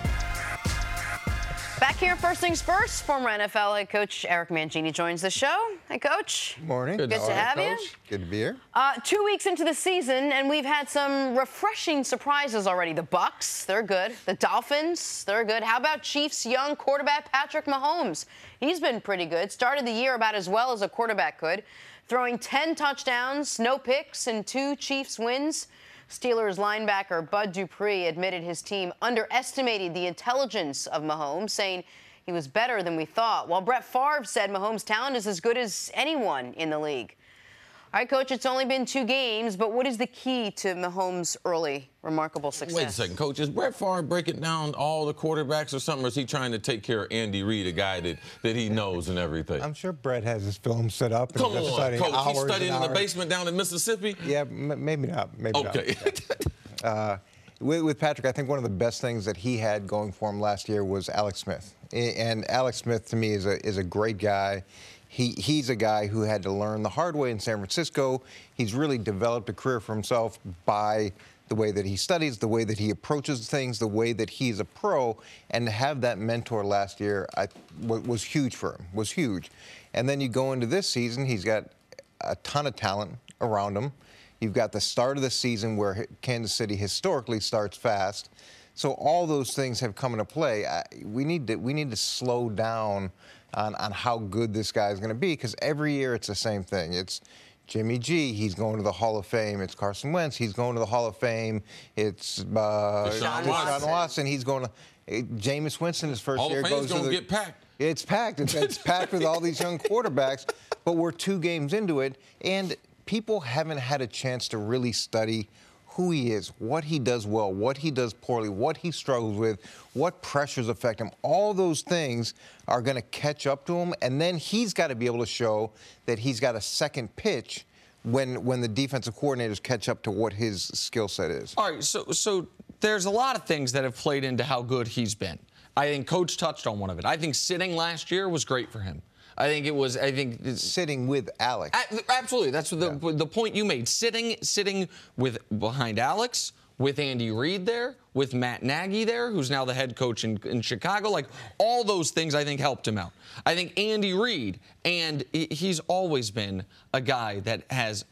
Back here, First Things First, former N F L head coach Eric Mangini joins the show. Hey, Coach. Morning. Good, Good to have you. Good to be here. Uh, two weeks into the season, and we've had some refreshing surprises already. The Bucs, they're good. The Dolphins, they're good. How about Chiefs' young quarterback Patrick Mahomes? He's been pretty good. Started the year about as well as a quarterback could, throwing ten touchdowns, no picks, and two Chiefs wins. Steelers linebacker Bud Dupree admitted his team underestimated the intelligence of Mahomes, saying he was better than we thought, while Brett Favre said Mahomes' talent is as good as anyone in the league. All right, Coach, it's only been two games, but what is the key to Mahomes' early remarkable success? Wait a second, Coach. Is Brett Favre breaking down all the quarterbacks or something, or is he trying to take care of Andy Reid, a guy that, that he knows and everything? I'm sure Brett has his film set up. Come and on, Coach. He's studying in the hours. basement down in Mississippi? Yeah, m- maybe not. Maybe okay. not. uh, with, with Patrick, I think one of the best things that he had going for him last year was Alex Smith. And Alex Smith, to me, is a is a great guy. He he's a guy who had to learn the hard way in San Francisco. He's really developed a career for himself by the way that he studies, the way that he approaches things, the way that he's a pro. And to have that mentor last year I, w- was huge for him, was huge. And then you go into this season, he's got a ton of talent around him. You've got the start of the season where Kansas City historically starts fast. So all those things have come into play. I, we need to we need to slow down on, on how good this guy is going to be, because every year it's the same thing. It's Jimmy G, he's going to the Hall of Fame. It's Carson Wentz, he's going to the Hall of Fame. It's uh, Deshaun Watson. Watson, he's going to. Uh, Jameis Winston, his first Hall year of goes Fame's to the. Get packed. It's packed. It's, it's packed with all these young quarterbacks. But we're two games into it, and people haven't had a chance to really study who he is, what he does well, what he does poorly, what he struggles with, what pressures affect him. All those things are going to catch up to him, and then he's got to be able to show that he's got a second pitch when when the defensive coordinators catch up to what his skill set is. All right, so so there's a lot of things that have played into how good he's been. I think Coach touched on one of it. I think sitting last year was great for him. I think it was. I think sitting with Alex. Absolutely, that's the yeah. the point you made. Sitting, sitting with behind Alex, with Andy Reid there, with Matt Nagy there, who's now the head coach in, in Chicago. Like, all those things, I think, helped him out. I think Andy Reid, and he's always been a guy that has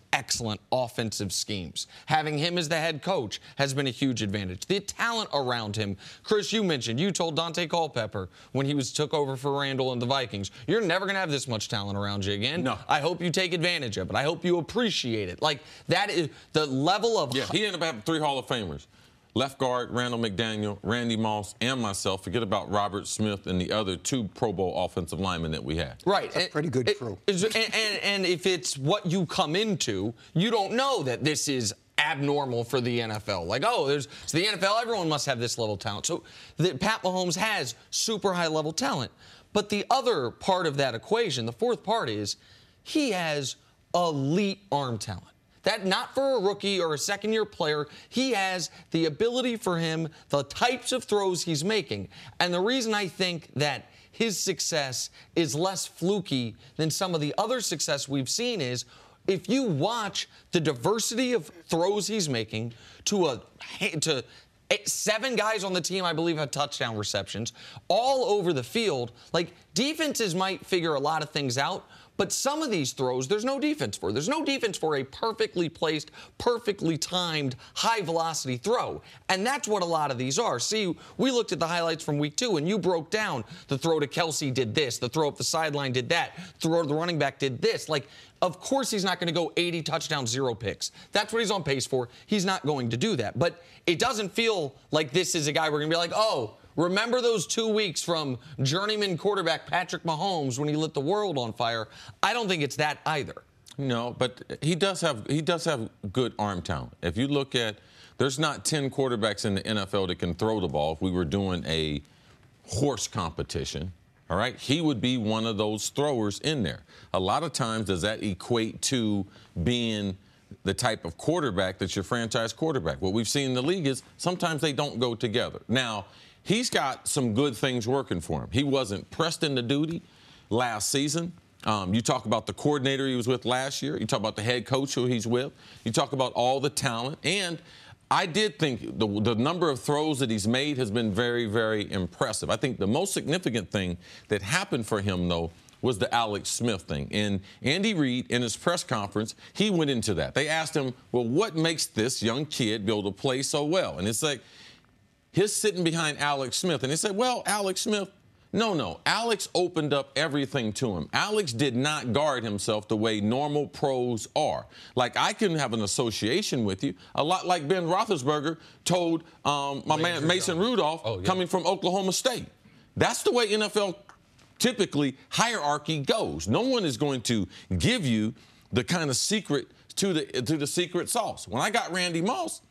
excellent offensive schemes. Having him as the head coach has been a huge advantage. The talent around him. Chris, you mentioned, you told Dante Culpepper when he was took over for Randall and the Vikings, you're never going to have this much talent around you again. No. I hope you take advantage of it. I hope you appreciate it. Like, that is the level of... Yeah, he ended up having three Hall of Famers. Left guard, Randall McDaniel, Randy Moss, and myself. Forget about Robert Smith and the other two Pro Bowl offensive linemen that we had. Right. That's a pretty good crew. And, and, and if it's what you come into, you don't know that this is abnormal for the N F L. Like, oh, there's so the N F L, everyone must have this level of talent. So the, Pat Mahomes has super high-level talent. But the other part of that equation, the fourth part, is he has elite arm talent. That not for a rookie or a second-year player. He has the ability for him, the types of throws he's making. And the reason I think that his success is less fluky than some of the other success we've seen is if you watch the diversity of throws he's making to a to seven guys on the team, I believe, have touchdown receptions all over the field. Like, defenses might figure a lot of things out, but some of these throws, there's no defense for. There's no defense for a perfectly placed, perfectly timed, high-velocity throw. And that's what a lot of these are. See, we looked at the highlights from week two, and you broke down the throw to Kelsey did this, the throw up the sideline did that, throw to the running back did this. Like, of course he's not going to go eighty touchdowns, zero picks. That's what he's on pace for. He's not going to do that. But it doesn't feel like this is a guy we're going to be like, oh, remember those two weeks from journeyman quarterback Patrick Mahomes when he lit the world on fire? I don't think it's that either. No, but he does have he does have good arm talent. If you look at, there's not ten quarterbacks in the N F L that can throw the ball. If we were doing a horse competition, all right, he would be one of those throwers in there. A lot of times, does that equate to being the type of quarterback that's your franchise quarterback? What we've seen in the league is sometimes they don't go together. Now, he's got some good things working for him. He wasn't pressed into duty last season. Um, you talk about the coordinator he was with last year. You talk about the head coach who he's with. You talk about all the talent. And I did think the, the number of throws that he's made has been very, very impressive. I think the most significant thing that happened for him, though, was the Alex Smith thing. And Andy Reid, in his press conference, he went into that. They asked him, well, what makes this young kid be able to play so well? And it's like, his sitting behind Alex Smith. And they said, well, Alex Smith, no, no. Alex opened up everything to him. Alex did not guard himself the way normal pros are. Like, I can have an association with you, a lot like Ben Roethlisberger told um, my man Mason Rudolph oh, yeah. coming from Oklahoma State. That's the way N F L typically hierarchy goes. No one is going to give you the kind of secret to the, to the secret sauce. When I got Randy Moss,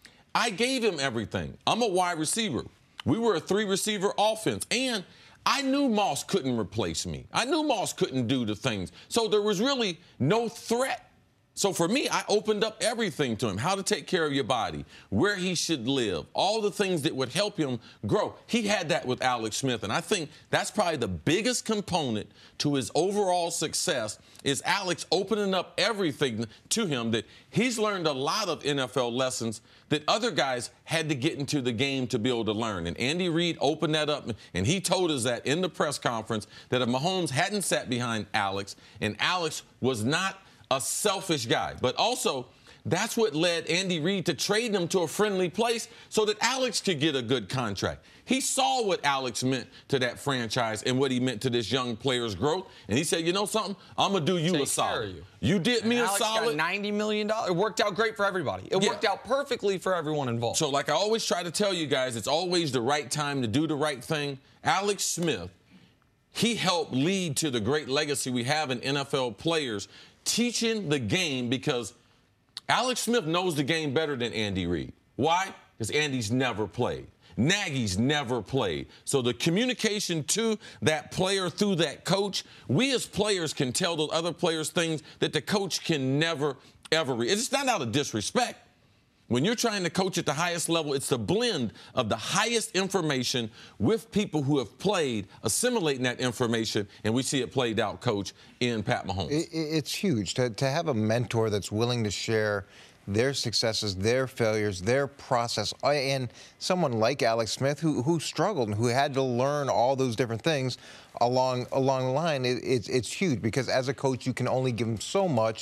I gave him everything. I'm a wide receiver. We were a three-receiver offense. And I knew Moss couldn't replace me. I knew Moss couldn't do the things. So there was really no threat. So for me, I opened up everything to him. How to take care of your body, where he should live, all the things that would help him grow. He had that with Alex Smith. And I think that's probably the biggest component to his overall success is Alex opening up everything to him, that he's learned a lot of N F L lessons that other guys had to get into the game to be able to learn. And Andy Reid opened that up, and he told us that in the press conference, that if Mahomes hadn't sat behind Alex, and Alex was not a selfish guy, but also that's what led Andy Reid to trade him to a friendly place so that Alex could get a good contract. He saw what Alex meant to that franchise and what he meant to this young player's growth, and he said, you know something? I'm going to do you Take a solid. You. you did and me Alex a solid. Got ninety million dollars. It worked out great for everybody. It yeah. worked out perfectly for everyone involved. So like I always try to tell you guys, it's always the right time to do the right thing. Alex Smith, he helped lead to the great legacy we have in N F L players teaching the game, because Alex Smith knows the game better than Andy Reid. Why? Because Andy's never played. Nagy's never played. So the communication to that player through that coach, we as players can tell those other players things that the coach can never, ever read. It's not out of disrespect. When you're trying to coach at the highest level, it's the blend of the highest information with people who have played, assimilating that information, and we see it played out, Coach, in Pat Mahomes. It, it's huge to, to have a mentor that's willing to share their successes, their failures, their process, and someone like Alex Smith who, who struggled and who had to learn all those different things along along the line. It, it's, it's huge, because as a coach, you can only give them so much.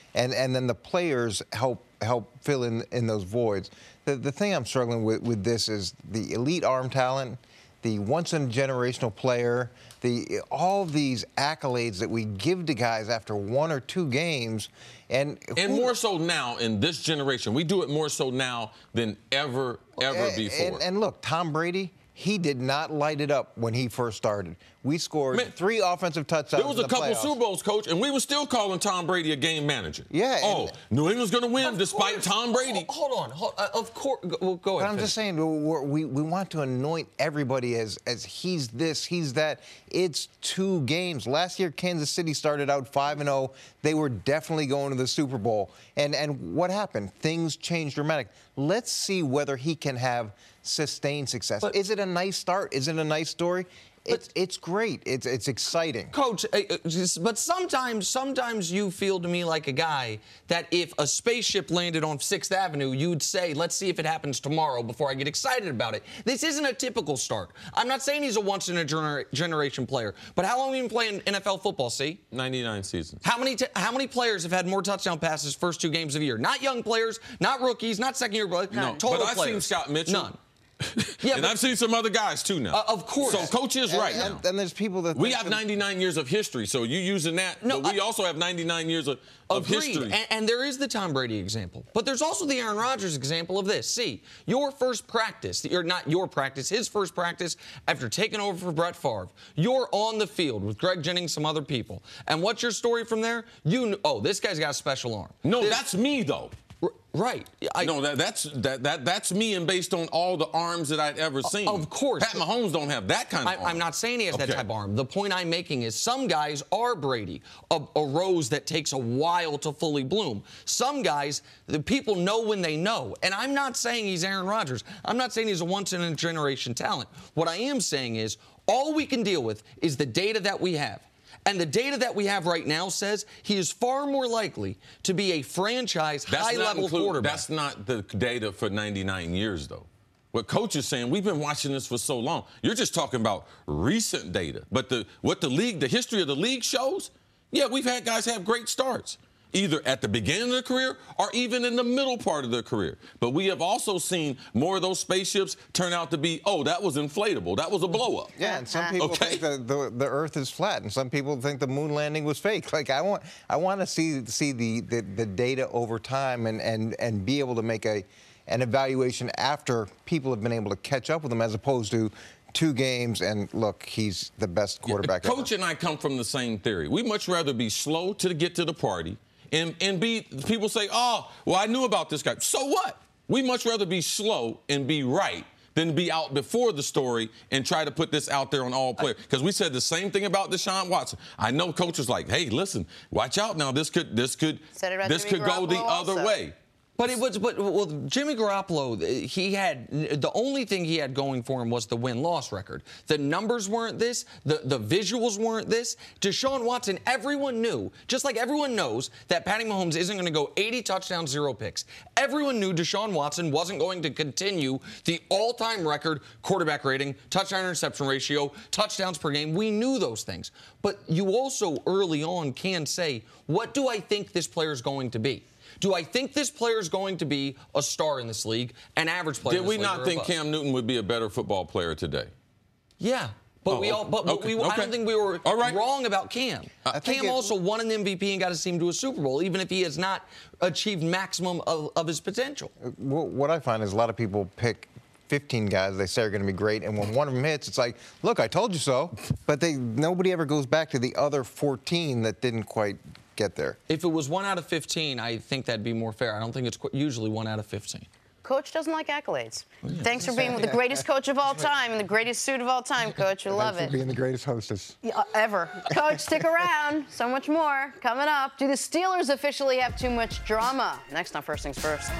and and then the players help help fill in in those voids. The the thing I'm struggling with with this is the elite arm talent, the once in a generational player, the all these accolades that we give to guys after one or two games, and and who, more so now in this generation. We do it more so now than ever ever and, before. And, and look, Tom Brady. He did not light it up when he first started. We scored Man, three offensive touchdowns. There was in a the couple playoffs. Super Bowls, Coach, and we were still calling Tom Brady a game manager. Yeah. Oh, New England's going to win despite course. Tom Brady. Hold on. Hold, uh, of course. Well, go ahead. But I'm just saying, we're, we we want to anoint everybody as as he's this, he's that. It's two games. Last year, Kansas City started out five and oh. They were definitely going to the Super Bowl. And and what happened? Things changed dramatically. Let's see whether he can have sustained success. But, is it a nice start? Is it a nice story? It's it's great. It's it's exciting. Coach, uh, but sometimes sometimes you feel to me like a guy that if a spaceship landed on Sixth Avenue, you'd say, let's see if it happens tomorrow before I get excited about it. This isn't a typical start. I'm not saying he's a once-in-a-generation player, but how long have you been playing N F L football, see? ninety-nine seasons. How many, t- how many players have had more touchdown passes first two games of the year? Not young players, not rookies, not second-year players, No, total but I've players. seen Scott Mitchell. None. Yeah, and but, I've seen some other guys, too, now. Uh, of course. So Coach is right and, now. And, and there's people that We think have that- ninety-nine years of history, so you using that. No, but we I- also have ninety-nine years of, of Agreed. history. And, and there is the Tom Brady example. But there's also the Aaron Rodgers example of this. See, your first practice, or not your practice, his first practice after taking over for Brett Favre, you're on the field with Greg Jennings, some other people. And what's your story from there? You kn- Oh, this guy's got a special arm. No, This- that's me, though. R- right. I, No, that, that's that, that that's me, and based on all the arms that I'd ever seen. Of course. Pat Mahomes don't have that kind of I, arm. I'm not saying he has that Okay. type of arm. The point I'm making is some guys are Brady, a, a rose that takes a while to fully bloom. Some guys, the people know when they know. And I'm not saying he's Aaron Rodgers. I'm not saying he's a once-in-a-generation talent. What I am saying is all we can deal with is the data that we have. And the data that we have right now says he is far more likely to be a franchise That's not high-level include- quarterback. That's not the data for ninety-nine years, though. What Coach is saying, we've been watching this for so long. You're just talking about recent data. But the what the league, the history of the league shows, yeah, we've had guys have great starts, either at the beginning of their career or even in the middle part of their career. But we have also seen more of those spaceships turn out to be, oh, that was inflatable. That was a blow-up. Yeah, and some people Okay. think that the, the Earth is flat, and some people think the moon landing was fake. Like I want, I want to see see the, the, the data over time and, and, and be able to make a an evaluation after people have been able to catch up with him, as opposed to two games and look, he's the best quarterback ever. Coach and I come from the same theory. We much rather be slow to get to the party and, and be, people say, oh, well, I knew about this guy. So what? We much rather be slow and be right than be out before the story and try to put this out there on all players. Because we said the same thing about Deshaun Watson. I know Coach was like, hey, listen, watch out now. This could this could Said it about this Jimmy could go the Garoppolo other also. way. But it was, but well, Jimmy Garoppolo, he had the only thing he had going for him was the win-loss record. The numbers weren't this, the the visuals weren't this. Deshaun Watson, everyone knew, just like everyone knows that Patty Mahomes isn't going to go eighty touchdowns, zero picks. Everyone knew Deshaun Watson wasn't going to continue the all-time record quarterback rating, touchdown interception ratio, touchdowns per game. We knew those things. But you also early on can say, what do I think this player is going to be? Do I think this player is going to be a star in this league, an average player? Did in this we league, not or think above? Cam Newton would be a better football player today? Yeah. But Oh, we all, but, but okay, we, I okay. don't think we were All right. wrong about Cam. I think Cam it- also won an M V P and got his team to a Super Bowl, even if he has not achieved maximum of, of his potential. Wh- What I find is a lot of people pick fifteen guys they say are going to be great, and when one of them hits, it's like, look, I told you so. But they nobody ever goes back to the other fourteen that didn't quite get there. If it was one out of fifteen, I think that'd be more fair. I don't think it's qu- usually one out of fifteen. Coach doesn't like accolades. Thanks for being with the greatest coach of all time and the greatest suit of all time, Coach. We love Thanks for it. being the greatest hostess. Yeah, ever. Coach, stick around. So much more coming up. Do the Steelers officially have too much drama? Next on First Things First.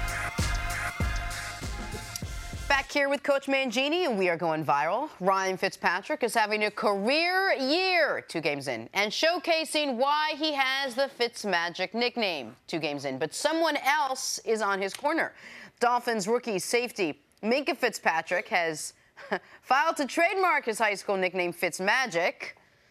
Back here with Coach Mangini, and we are going viral. Ryan Fitzpatrick is having a career year, two games in, and showcasing why he has the Fitzmagic nickname, two games in. But someone else is on his corner. Dolphins rookie safety Minkah Fitzpatrick has filed to trademark his high school nickname Fitzmagic.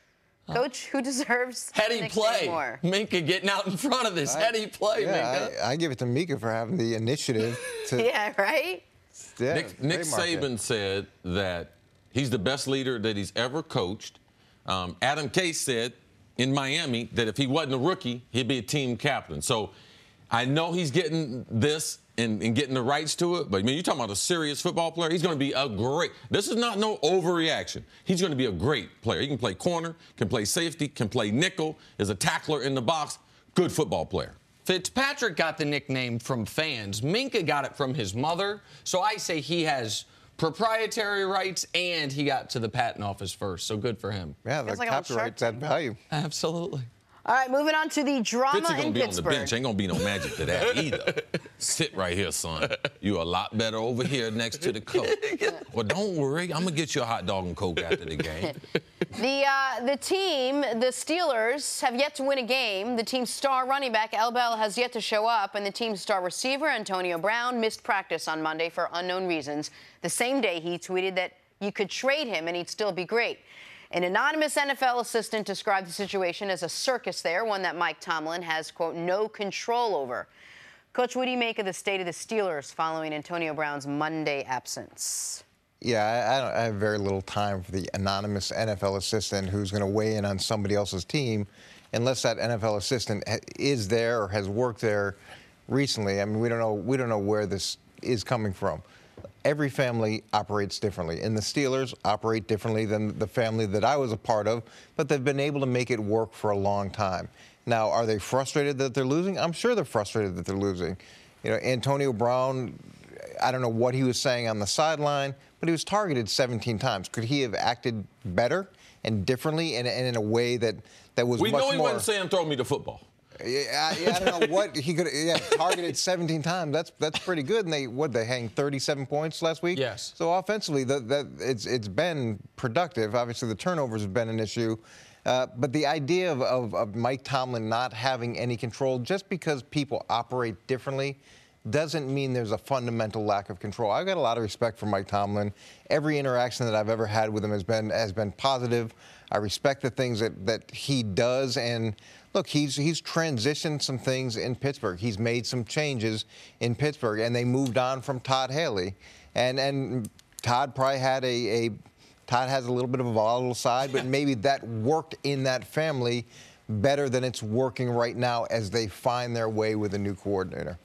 Coach, who deserves Heady the play. nickname more? Minkah getting out in front of this. I, Heady play, yeah, Minkah. I, I give it to Mika for having the initiative to. Yeah, right? Yeah, Nick, Nick Saban it. said that he's the best leader that he's ever coached. Um, Adam Case said in Miami that if he wasn't a rookie, he'd be a team captain. So I know he's getting this and, and getting the rights to it, but I mean, you're talking about a serious football player. He's going to be a great. This is not no overreaction. He's going to be a great player. He can play corner, can play safety, can play nickel, is a tackler in the box. Good football player. Fitzpatrick got the nickname from fans. Minkah got it from his mother. So I say he has proprietary rights and he got to the patent office first. So good for him. Yeah, the like copyrights add value. Absolutely. All right, moving on to the drama Fitz is in gonna be Pittsburgh. on the bench. Ain't gonna be no magic to that either. Sit right here, son. You a lot better over here next to the coach. Well, don't worry. I'm gonna get you a hot dog and Coke after the game. The uh, the team, the Steelers, have yet to win a game. The team's star running back, El Bell, has yet to show up, and the team's star receiver, Antonio Brown, missed practice on Monday for unknown reasons. The same day he tweeted that you could trade him and he'd still be great. An anonymous N F L assistant described the situation as a circus there, one that Mike Tomlin has, quote, no control over. Coach, what do you make of the state of the Steelers following Antonio Brown's Monday absence? Yeah, I, I, don't, I have very little time for the anonymous N F L assistant who's going to weigh in on somebody else's team unless that N F L assistant is there or has worked there recently. I mean, we don't know, we don't know where this is coming from. Every family operates differently, and the Steelers operate differently than the family that I was a part of, but they've been able to make it work for a long time. Now, are they frustrated that they're losing? I'm sure they're frustrated that they're losing. You know, Antonio Brown, I don't know what he was saying on the sideline, but he was targeted seventeen times. Could he have acted better and differently and, and in a way that, that was we much more... know he wasn't saying throw me the football. Yeah, I, I don't know what he could yeah, targeted seventeen times. That's that's pretty good. And they what they hang thirty-seven points last week. Yes. So offensively, that that it's it's been productive. Obviously, the turnovers have been an issue, uh, but the idea of, of of Mike Tomlin not having any control just because people operate differently doesn't mean there's a fundamental lack of control. I've got a lot of respect for Mike Tomlin. Every interaction that I've ever had with him has been has been positive. I respect the things that, that he does, and look, he's he's transitioned some things in Pittsburgh. He's made some changes in Pittsburgh, and they moved on from Todd Haley, and and Todd probably had a, a Todd has a little bit of a volatile side, but maybe that worked in that family better than it's working right now as they find their way with a new coordinator.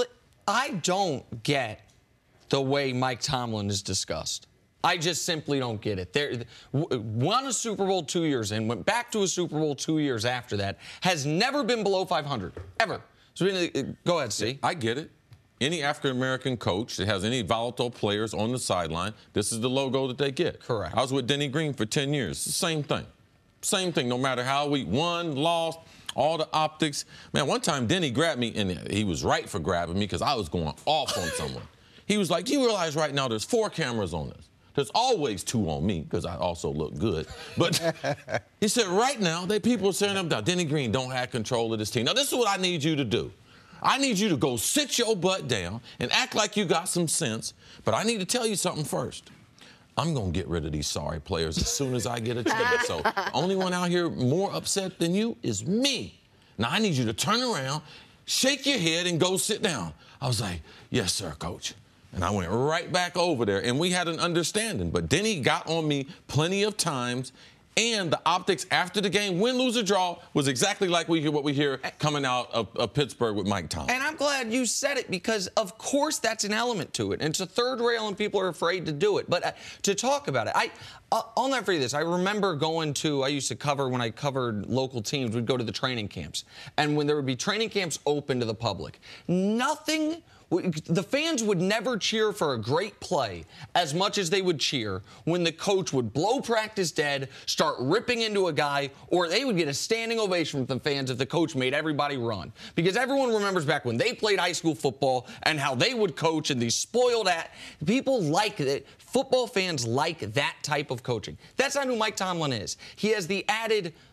I don't get the way Mike Tomlin is discussed. I just simply don't get it. There, won a Super Bowl two years in, went back to a Super Bowl two years after that, has never been below five hundred, ever. So, go ahead, Steve. I get it. Any African-American coach that has any volatile players on the sideline, this is the logo that they get. Correct. I was with Denny Green for ten years. The same thing. Same thing, no matter how we won, lost, all the optics. Man, one time Denny grabbed me, and he was right for grabbing me because I was going off on someone. He was like, you realize right now there's four cameras on this. There's always two on me because I also look good. But he said, right now, they people are saying, I'm Denny Green don't have control of this team. Now, this is what I need you to do. I need you to go sit your butt down and act like you got some sense. But I need to tell you something first. I'm going to get rid of these sorry players as soon as I get a chance. So the only one out here more upset than you is me. Now, I need you to turn around, shake your head, and go sit down. I was like, yes, sir, coach. And I went right back over there, and we had an understanding. But Denny got on me plenty of times, and the optics after the game, win, lose, or draw, was exactly like we what we hear coming out of, of Pittsburgh with Mike Tomlin. And I'm glad you said it because, of course, that's an element to it. And it's a third rail, and people are afraid to do it. But uh, to talk about it, I, I'll never forget this. I remember going to, I used to cover, when I covered local teams, we'd go to the training camps. And when there would be training camps open to the public, nothing... The fans would never cheer for a great play as much as they would cheer when the coach would blow practice dead, start ripping into a guy, or they would get a standing ovation from the fans if the coach made everybody run. Because everyone remembers back when they played high school football and how they would coach and these spoiled at people like it. Football fans like that type of coaching. That's not who Mike Tomlin is. He has the added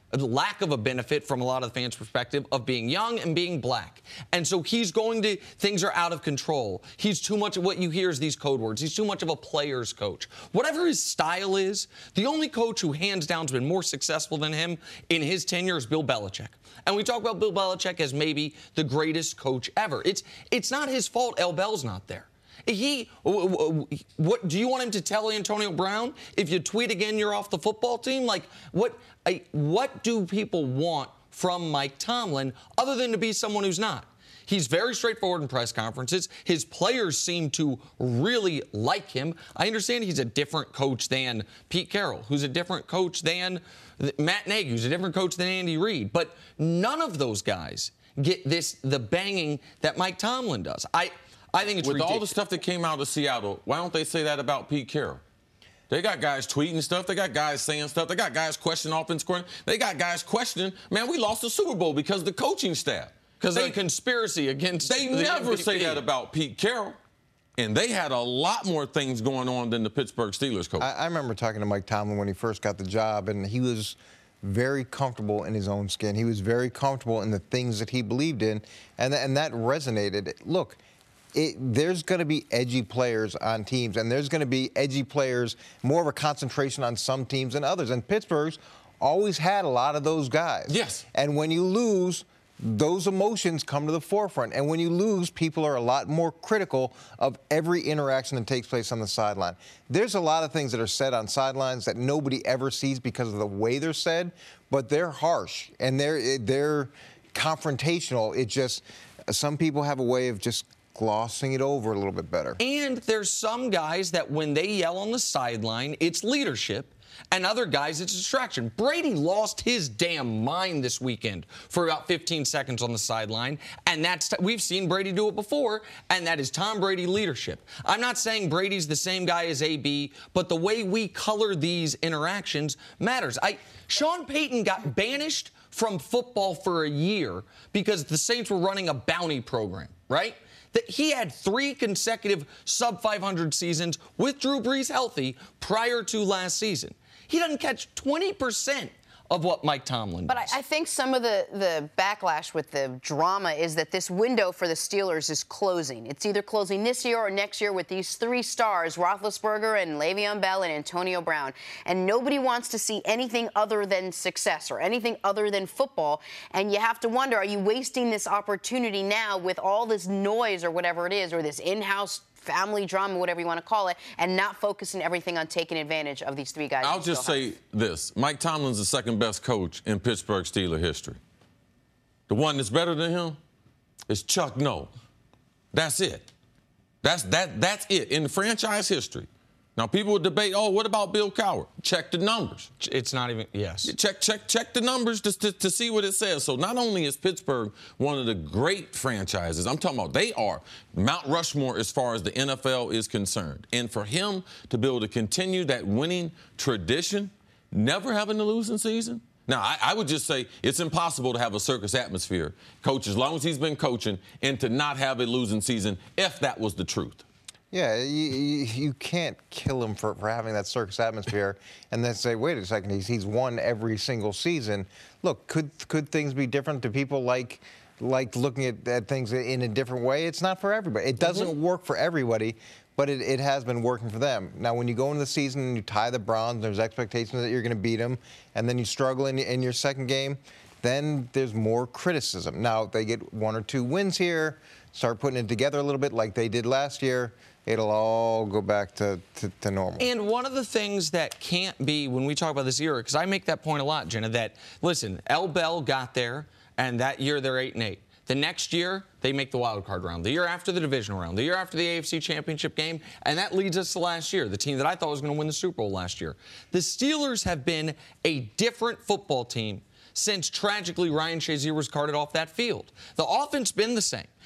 a lack of a benefit from a lot of the fans' perspective of being young and being black. And so he's going to, things are out of control. He's too much of what you hear is these code words. He's too much of a player's coach. Whatever his style is, the only coach who hands down has been more successful than him in his tenure is Bill Belichick. And we talk about Bill Belichick as maybe the greatest coach ever. It's, it's not his fault L. Bell's not there. He, what do you want him to tell Antonio Brown? If you tweet again, you're off the football team? Like, what, I, what do people want from Mike Tomlin other than to be someone who's not? He's very straightforward in press conferences. His players seem to really like him. I understand he's a different coach than Pete Carroll, who's a different coach than Matt Nagy, who's a different coach than Andy Reid. But none of those guys get this, the banging that Mike Tomlin does. I... I think it's With ridiculous. all the stuff that came out of Seattle, why don't they say that about Pete Carroll? They got guys tweeting stuff. They got guys saying stuff. They got guys questioning offense coordinator. They got guys questioning, man, we lost the Super Bowl because of the coaching staff. Because of a conspiracy against They the never M V P. say that about Pete Carroll. And they had a lot more things going on than the Pittsburgh Steelers coach. I, I remember talking to Mike Tomlin when he first got the job, and he was very comfortable in his own skin. He was very comfortable in the things that he believed in, and, th- and that resonated. Look, It, there's going to be edgy players on teams, and there's going to be edgy players, more of a concentration on some teams than others. And Pittsburgh's always had a lot of those guys. Yes. And when you lose, those emotions come to the forefront. And when you lose, people are a lot more critical of every interaction that takes place on the sideline. There's a lot of things that are said on sidelines that nobody ever sees because of the way they're said, but they're harsh, and they're, they're confrontational. It just, some people have a way of just glossing it over a little bit better. And there's some guys that when they yell on the sideline, it's leadership, and other guys, it's distraction. Brady lost his damn mind this weekend for about fifteen seconds on the sideline, and that's we've seen Brady do it before, and that is Tom Brady leadership. I'm not saying Brady's the same guy as A B, but the way we color these interactions matters. I Sean Payton got banished from football for a year because the Saints were running a bounty program, right? That he had three consecutive sub five hundred seasons with Drew Brees healthy prior to last season. He doesn't catch twenty percent of what Mike Tomlin does. But I, I think some of the, the backlash with the drama is that this window for the Steelers is closing. It's either closing this year or next year with these three stars, Roethlisberger and Le'Veon Bell and Antonio Brown. And nobody wants to see anything other than success or anything other than football. And you have to wonder, are you wasting this opportunity now with all this noise or whatever it is, or this in-house family drama, whatever you want to call it, and not focusing everything on taking advantage of these three guys? I'll just say this. Mike Tomlin's the second best coach in Pittsburgh Steelers history. The one that's better than him is Chuck Noll. That's it. That's that. That's it in the franchise history. Now, people would debate, oh, what about Bill Cowher? Check the numbers. It's not even, yes. Check, check, check the numbers to, to, to see what it says. So not only is Pittsburgh one of the great franchises, I'm talking about they are Mount Rushmore as far as the N F L is concerned. And for him to be able to continue that winning tradition, never having a losing season. Now, I, I would just say it's impossible to have a circus atmosphere, coach, as long as he's been coaching, and to not have a losing season if that was the truth. Yeah, you, you, you can't kill him for, for having that circus atmosphere and then say, wait a second, he's, he's won every single season. Look, could could things be different? Do people like like looking at, at things in a different way? It's not for everybody. It doesn't mm-hmm. work for everybody, but it, it has been working for them. Now, when you go into the season and you tie the Browns, there's expectations that you're going to beat them, and then you struggle in, in your second game, then there's more criticism. Now, they get one or two wins here, start putting it together a little bit like they did last year, it'll all go back to, to, to normal. And one of the things that can't be, when we talk about this era, because I make that point a lot, Jenna, that, listen, L. Bell got there, and that year they're eight and eight. The next year, they make the wild card round. The year after the divisional round. The year after the A F C Championship game. And that leads us to last year, the team that I thought was going to win the Super Bowl last year. The Steelers have been a different football team since, tragically, Ryan Shazier was carted off that field. The offense been the same.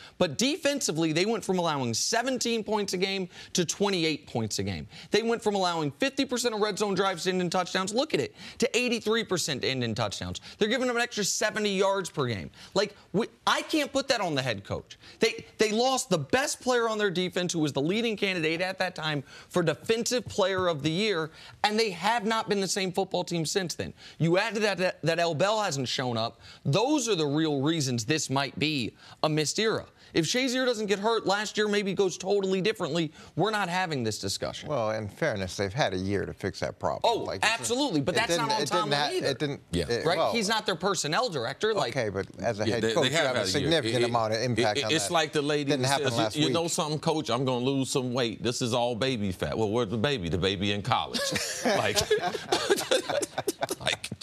But defensively, they went from allowing seventeen points a game to twenty-eight points a game. They went from allowing fifty percent of red zone drives to end in touchdowns, look at it, to eighty-three percent to end in touchdowns. They're giving them an extra seventy yards per game. Like, we, I can't put that on the head coach. They, they lost the best player on their defense, who was the leading candidate at that time for Defensive Player of the Year, and they have not been the same football team since then. You add to that that, that L. Bell hasn't shown up. Those are the real reasons this might be a missed era. If Shazier doesn't get hurt, last year maybe goes totally differently. We're not having this discussion. Well, in fairness, they've had a year to fix that problem. Oh, like, absolutely, but that's not on Tomlin ha- either. It didn't, yeah. it, right? Well, He's not their personnel director. Like, okay, but as a Yeah, head they, coach, they you have have had a a significant year. It- amount of impact it, on it's that. like the lady Didn't that happen says, last you, you week. know something, coach, I'm going to lose some weight. This is all baby fat. Well, where's the baby? The baby in college. like, like,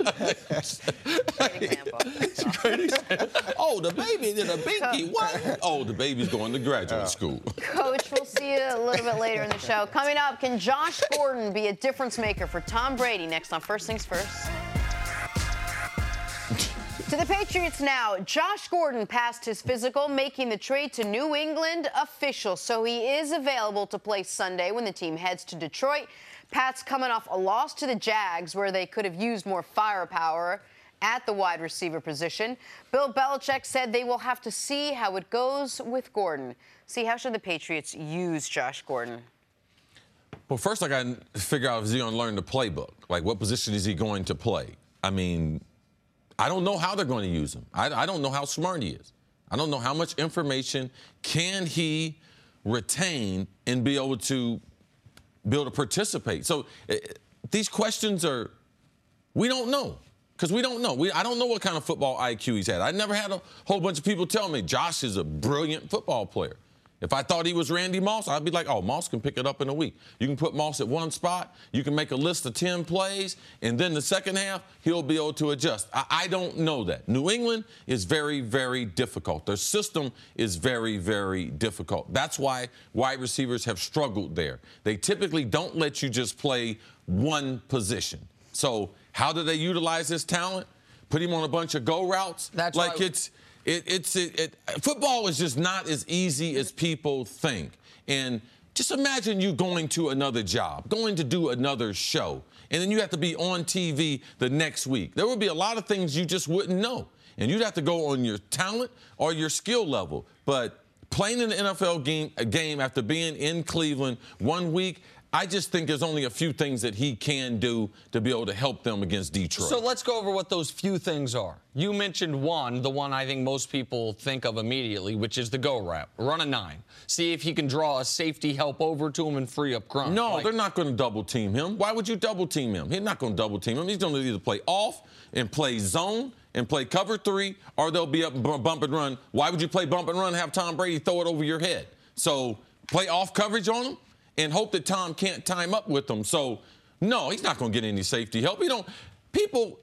Great example. great example. Oh, the baby did a binky. What? Oh, the baby's going to graduate school. Coach, we'll see you a little bit later in the show. Coming up, can Josh Gordon be a difference maker for Tom Brady? Next on First Things First. To the Patriots now. Josh Gordon passed his physical, making the trade to New England official. So he is available to play Sunday when the team heads to Detroit. Pat's coming off a loss to the Jags, where they could have used more firepower at the wide receiver position. Bill Belichick said they will have to see how it goes with Gordon. See, how should the Patriots use Josh Gordon? Well, first I got to figure out if he's going to learn the playbook. Like, what position is he going to play? I mean, I don't know how they're going to use him. I, I don't know how smart he is. I don't know how much information can he retain and be able to be able to participate. So uh, these questions are, we don't know. Because we don't know. We, I don't know what kind of football I Q he's had. I never had a whole bunch of people tell me Josh is a brilliant football player. If I thought he was Randy Moss, I'd be like, oh, Moss can pick it up in a week. You can put Moss at one spot. You can make a list of ten plays. And then the second half, he'll be able to adjust. I, I don't know that. New England is very, very difficult. Their system is very, very difficult. That's why wide receivers have struggled there. They typically don't let you just play one position. So how do they utilize his talent? Put him on a bunch of go routes? That's like why- it's it, it's it, it, football is just not as easy as people think. And just imagine you going to another job, going to do another show, and then you have to be on T V the next week. There would be a lot of things you just wouldn't know, and you'd have to go on your talent or your skill level. But playing in the N F L game, a game after being in Cleveland one week, I just think there's only a few things that he can do to be able to help them against Detroit. So let's go over what those few things are. You mentioned one, the one I think most people think of immediately, which is the go route. Run a nine. See if he can draw a safety help over to him and free up Gronk. No, like, they're not going to double team him. Why would you double team him? He's not going to double team him. He's going to either play off and play zone and play cover three, or they'll be up bump and run. Why would you play bump and run and have Tom Brady throw it over your head? So play off coverage on him and hope that Tom can't time up with them. So, no, he's not going to get any safety help. He don't. People,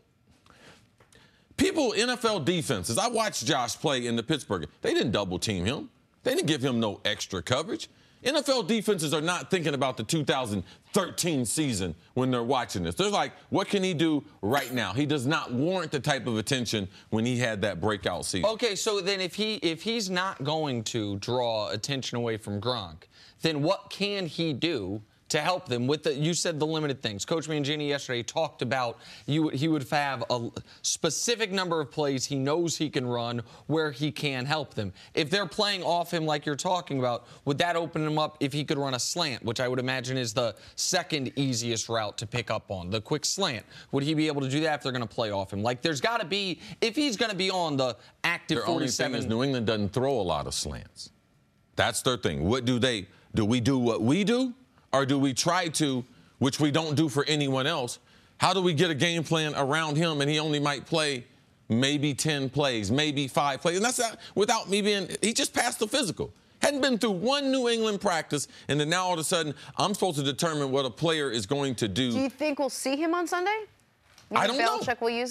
people, N F L defenses. I watched Josh play in the Pittsburgh. They didn't double team him. They didn't give him no extra coverage. N F L defenses are not thinking about the two thousand thirteen season when they're watching this. They're like, what can he do right now? He does not warrant the type of attention when he had that breakout season. Okay, so then if he if he's not going to draw attention away from Gronk, then what can he do to help them with the, you said the limited things. Coach Mangini yesterday talked about you, he would have a specific number of plays he knows he can run where he can help them. If they're playing off him like you're talking about, would that open him up if he could run a slant, which I would imagine is the second easiest route to pick up on, the quick slant? Would he be able to do that if they're going to play off him? Like, there's got to be, if he's going to be on the active Their only forty-seven. thing is New England doesn't throw a lot of slants. That's their thing. What do they, do we do what we do? Or do we try to, which we don't do for anyone else? How do we get a game plan around him and he only might play maybe ten plays, maybe five plays? And that's not, without me being, he just passed the physical. Hadn't been through one New England practice, and then now all of a sudden I'm supposed to determine what a player is going to do. Do you think we'll see him on Sunday? You I think don't know. Belichick will use him?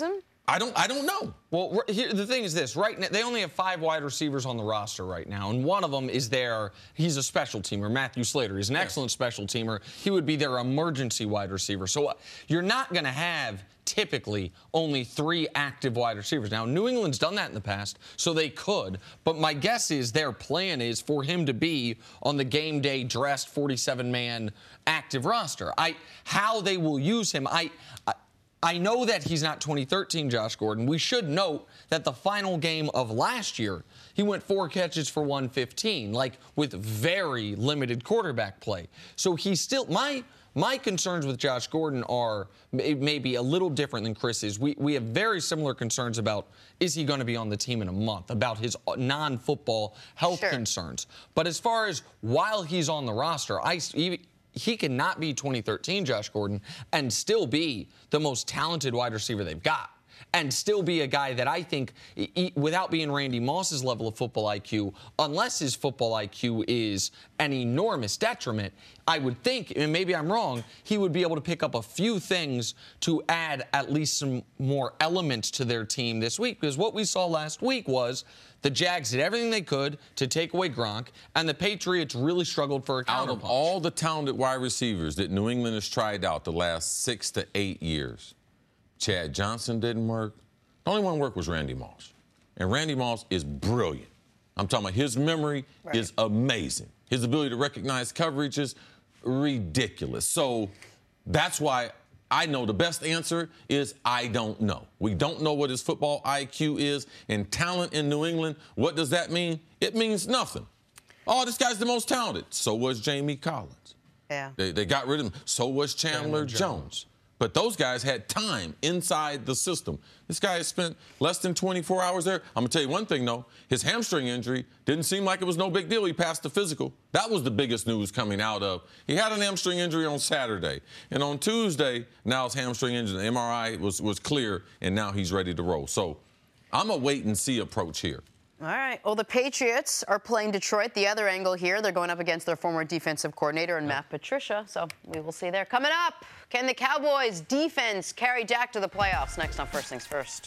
I don't I don't know. Well, here, the thing is this. Right now, they only have five wide receivers on the roster right now, and one of them is their, he's a special teamer, Matthew Slater. He's an yes. excellent special teamer. He would be their emergency wide receiver. So uh, you're not going to have typically only three active wide receivers. Now, New England's done that in the past, so they could. But my guess is their plan is for him to be on the game day dressed forty-seven man active roster. I how they will use him, I, I I know that he's not twenty thirteen Josh Gordon. We should note that the final game of last year, he went four catches for one fifteen, like with very limited quarterback play. So he's still, my my concerns with Josh Gordon are maybe a little different than Chris's. We, we have very similar concerns about, is he going to be on the team in a month, about his non-football health sure. concerns. But as far as while he's on the roster, I even, he cannot be twenty thirteen Josh Gordon and still be the most talented wide receiver they've got, and still be a guy that I think, without being Randy Moss's level of football I Q, unless his football I Q is an enormous detriment, I would think, and maybe I'm wrong, he would be able to pick up a few things to add at least some more elements to their team this week. Because what we saw last week was the Jags did everything they could to take away Gronk, and the Patriots really struggled for a counterpunch. Out of all the talented wide receivers that New England has tried out the last six to eight years, Chad Johnson didn't work. The only one that worked was Randy Moss. And Randy Moss is brilliant. I'm talking about his memory right. is amazing. His ability to recognize coverage is ridiculous. So that's why I know the best answer is I don't know. We don't know what his football I Q is and talent in New England. What does that mean? It means nothing. Oh, this guy's the most talented. So was Jamie Collins. Yeah. They, they got rid of him. So was Chandler, Chandler Jones. Jones. But those guys had time inside the system. This guy has spent less than twenty-four hours there. I'm going to tell you one thing, though. His hamstring injury didn't seem like it was no big deal. He passed the physical. That was the biggest news coming out of. He had an hamstring injury on Saturday. And on Tuesday, now his hamstring injury, the M R I was, was clear, and now he's ready to roll. So I'm a wait-and-see approach here. All right. Well, the Patriots are playing Detroit. The other angle here, they're going up against their former defensive coordinator and Matt Patricia. So we will see there. Coming up, can the Cowboys' defense carry Dak to the playoffs? Next on First Things First.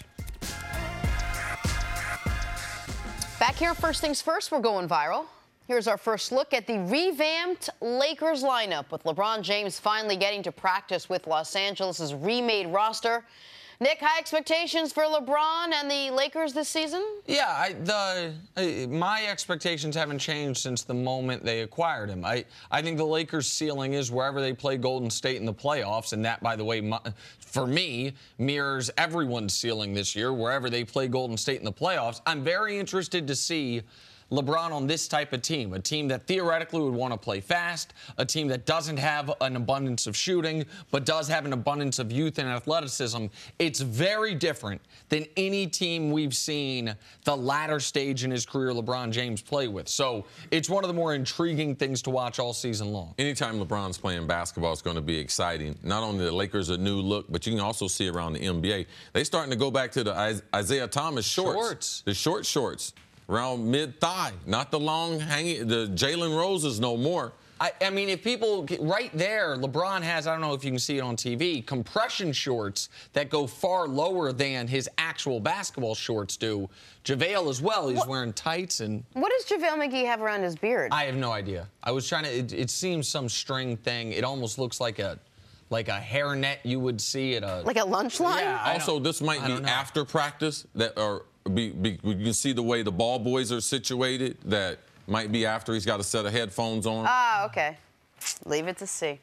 Back here on First Things First, we're going viral. Here's our first look at the revamped Lakers lineup, with LeBron James finally getting to practice with Los Angeles' remade roster. Nick, high expectations for LeBron and the Lakers this season? Yeah, I, the uh, my expectations haven't changed since the moment they acquired him. I, I think the Lakers' ceiling is wherever they play Golden State in the playoffs, and that, by the way, my, for me, mirrors everyone's ceiling this year, wherever they play Golden State in the playoffs. I'm very interested to see LeBron on this type of team, a team that theoretically would want to play fast, a team that doesn't have an abundance of shooting, but does have an abundance of youth and athleticism. It's very different than any team we've seen the latter stage in his career LeBron James play with. So it's one of the more intriguing things to watch all season long. Anytime LeBron's playing basketball, it's going to be exciting. Not only the Lakers a new look, but you can also see around the N B A. They're starting to go back to the Isaiah Thomas shorts. Shorts. The short shorts. Around mid-thigh, not the long hanging, the Jalen Roses no more. I, I mean, if people, right there, LeBron has, I don't know if you can see it on T V, compression shorts that go far lower than his actual basketball shorts do. JaVale as well, he's what, wearing tights. And what does JaVale McGee have around his beard? I have no idea. I was trying to, it, it seems some string thing. It almost looks like a, like a hairnet you would see at a... Like a lunch line? Yeah, also, this might be after practice that are... Be, be, you can see the way the ball boys are situated. That might be after he's got a set of headphones on. Ah, okay. Leave it to see.